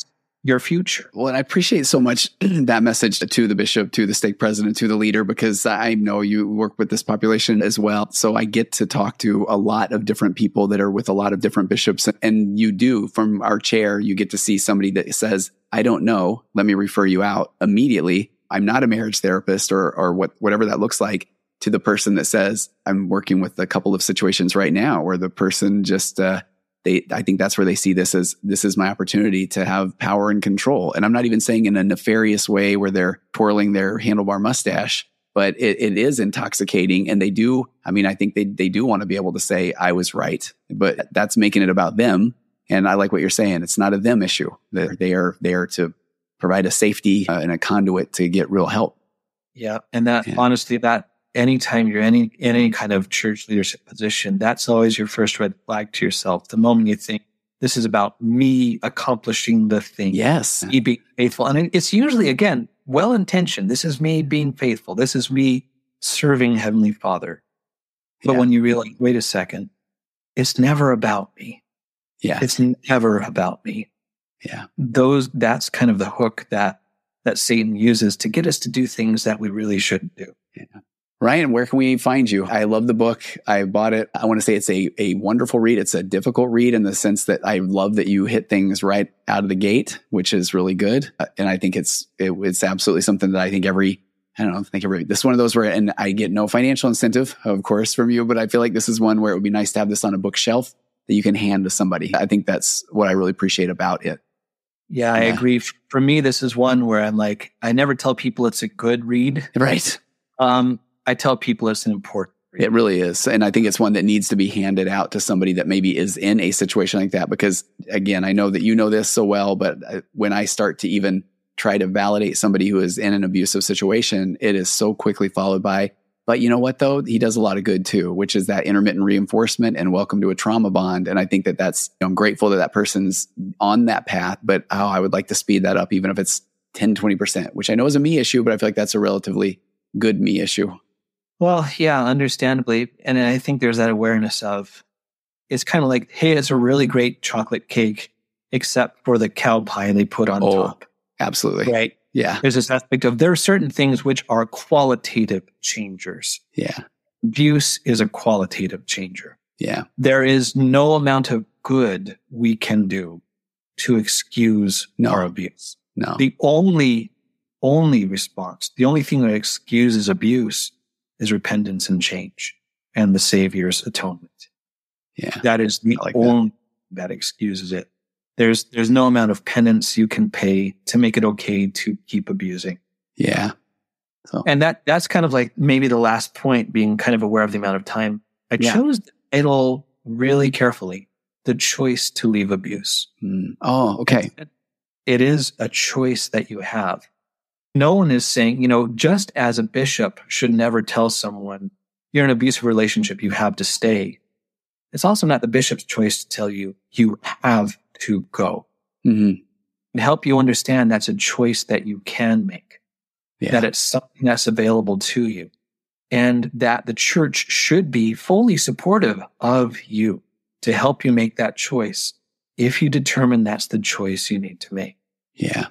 your future. Well, and I appreciate so much that message to the bishop, to the stake president, to the leader, because I know you work with this population as well. So I get to talk to a lot of different people that are with a lot of different bishops. And you do, from our chair, you get to see somebody that says, I don't know, let me refer you out immediately. I'm not a marriage therapist, or or what whatever that looks like, to the person that says, I'm working with a couple of situations right now where the person just, uh, They, I think that's where they see this as, this is my opportunity to have power and control. And I'm not even saying in a nefarious way where they're twirling their handlebar mustache, but it, it is intoxicating. And they do, I mean, I think they, they do want to be able to say, I was right, but that's making it about them. And I like what you're saying. It's not a them issue. They're, they are there to provide a safety uh, and a conduit to get real help. Yeah. And that, Yeah. honestly, that anytime you're any, in any kind of church leadership position, that's always your first red flag to yourself. The moment you think, this is about me accomplishing the thing. Yes. Me being faithful. And it's usually, again, well-intentioned. This is me being faithful. This is me serving Heavenly Father. But Yeah. when you realize, wait a second, it's never about me. Yeah. It's never about me. Yeah. Those, that's kind of the hook that, that Satan uses to get us to do things that we really shouldn't do. Yeah. Ryan, where can we find you? I love the book. I bought it. I want to say it's a, a wonderful read. It's a difficult read in the sense that I love that you hit things right out of the gate, which is really good. Uh, and I think it's, it, it's absolutely something that I think every, I don't know, I think every, this is one of those where, and I get no financial incentive, of course, from you, but I feel like this is one where it would be nice to have this on a bookshelf that you can hand to somebody. I think that's what I really appreciate about it. Yeah, I Yeah. agree. For me, this is one where I'm like, I never tell people it's a good read. Right. Um, I tell people it's an important read. It really is. And I think it's one that needs to be handed out to somebody that maybe is in a situation like that. Because again, I know that you know this so well, but when I start to even try to validate somebody who is in an abusive situation, it is so quickly followed by, but you know what though? He does a lot of good too, which is that intermittent reinforcement and welcome to a trauma bond. And I think that that's, you know, I'm grateful that that person's on that path, but oh, I would like to speed that up, even if it's ten, twenty percent, which I know is a me issue, but I feel like that's a relatively good me issue. Well, yeah, understandably. And I think there's that awareness of, it's kind of like, hey, it's a really great chocolate cake, except for the cow pie they put on Oh, top. absolutely. Right? Yeah. There's this aspect of, there are certain things which are qualitative changers. Yeah. Abuse is a qualitative changer. Yeah. There is no amount of good we can do to excuse No. our abuse. No. The only, only response, the only thing that excuses abuse is repentance and change and the Savior's atonement. Yeah. That is the I like that. only that excuses it. There's, there's no amount of penance you can pay to make it okay to keep abusing. Yeah. So, And that, that's kind of like maybe the last point, being kind of aware of the amount of time. I Yeah. chose the title really carefully, The Choice to Leave Abuse. mm, oh, okay. It is a choice that you have. No one is saying, you know, just as a bishop should never tell someone you're in an abusive relationship, you have to stay. It's also not the bishop's choice to tell you you have to go. Mm-hmm. And help you understand that's a choice that you can make, Yeah. that it's something that's available to you, and that the church should be fully supportive of you to help you make that choice if you determine that's the choice you need to make. Yeah.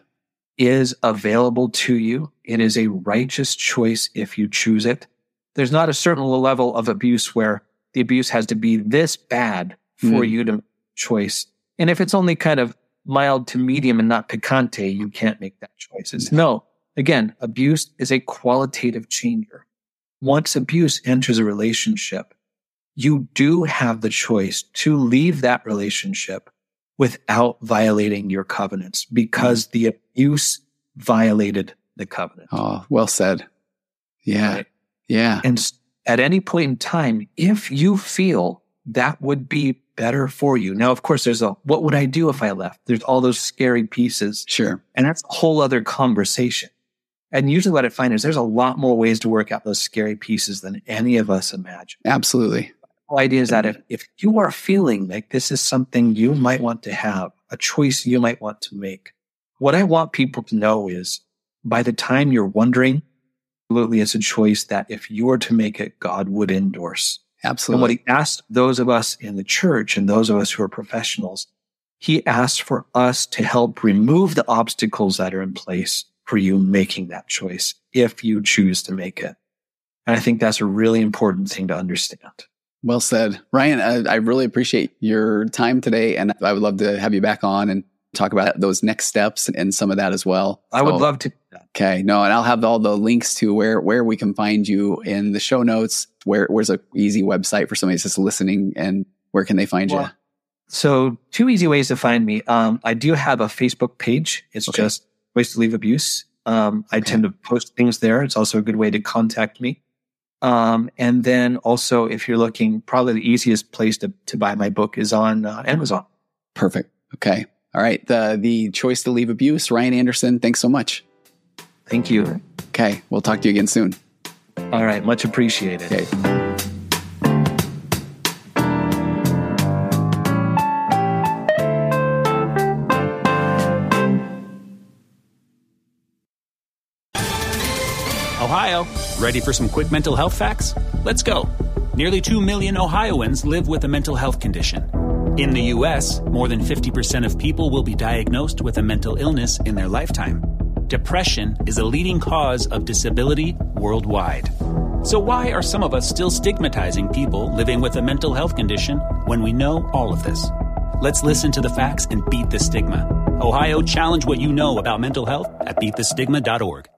Is available to you. It is a righteous choice if you choose it. There's not a certain level of abuse where the abuse has to be this bad for Mm. you to make a choice. And if it's only kind of mild to medium and not picante, you can't make that choice. It's no. Again, abuse is a qualitative changer. Once abuse enters a relationship, you do have the choice to leave that relationship without violating your covenants, because the abuse violated the covenant. Oh, well said. Yeah. Right? Yeah. And s- at any point in time, if you feel that would be better for you. Now, of course, there's a, what would I do if I left? There's all those scary pieces. Sure. And that's a whole other conversation. And usually what I find is there's a lot more ways to work out those scary pieces than any of us imagine. Absolutely. The whole idea is that if, if you are feeling like this is something you might want to have, a choice you might want to make, what I want people to know is by the time you're wondering, absolutely it's a choice that if you were to make it, God would endorse. And what Absolutely. he asks those of us in the church and those of us who are professionals He asks for us to help remove the obstacles that are in place for you making that choice if you choose to make it. And I think that's a really important thing to understand. Well said. Ryan, I, I really appreciate your time today, and I would love to have you back on and talk about those next steps and some of that as well. I would so, love to. Okay. No, and I'll have all the links to where, where we can find you in the show notes. Where, where's an easy website for somebody that's just listening, and where can they find well, you? So two easy ways to find me. Um, I do have a Facebook page. It's okay. just Ways to Leave Abuse. Um, I okay. tend to post things there. It's also a good way to contact me. Um, and then also, if you're looking, probably the easiest place to, to buy my book is on uh, Amazon. Perfect. Okay. All right. The, the Choice to Leave Abuse, Ryan Anderson, thanks so much. Thank you. Okay. We'll talk to you again soon. All right. Much appreciated. Okay. Ohio, ready for some quick mental health facts? Let's go. Nearly two million Ohioans live with a mental health condition. In the U S, more than fifty percent of people will be diagnosed with a mental illness in their lifetime. Depression is a leading cause of disability worldwide. So why are some of us still stigmatizing people living with a mental health condition when we know all of this? Let's listen to the facts and beat the stigma. Ohio, challenge what you know about mental health at beat the stigma dot org.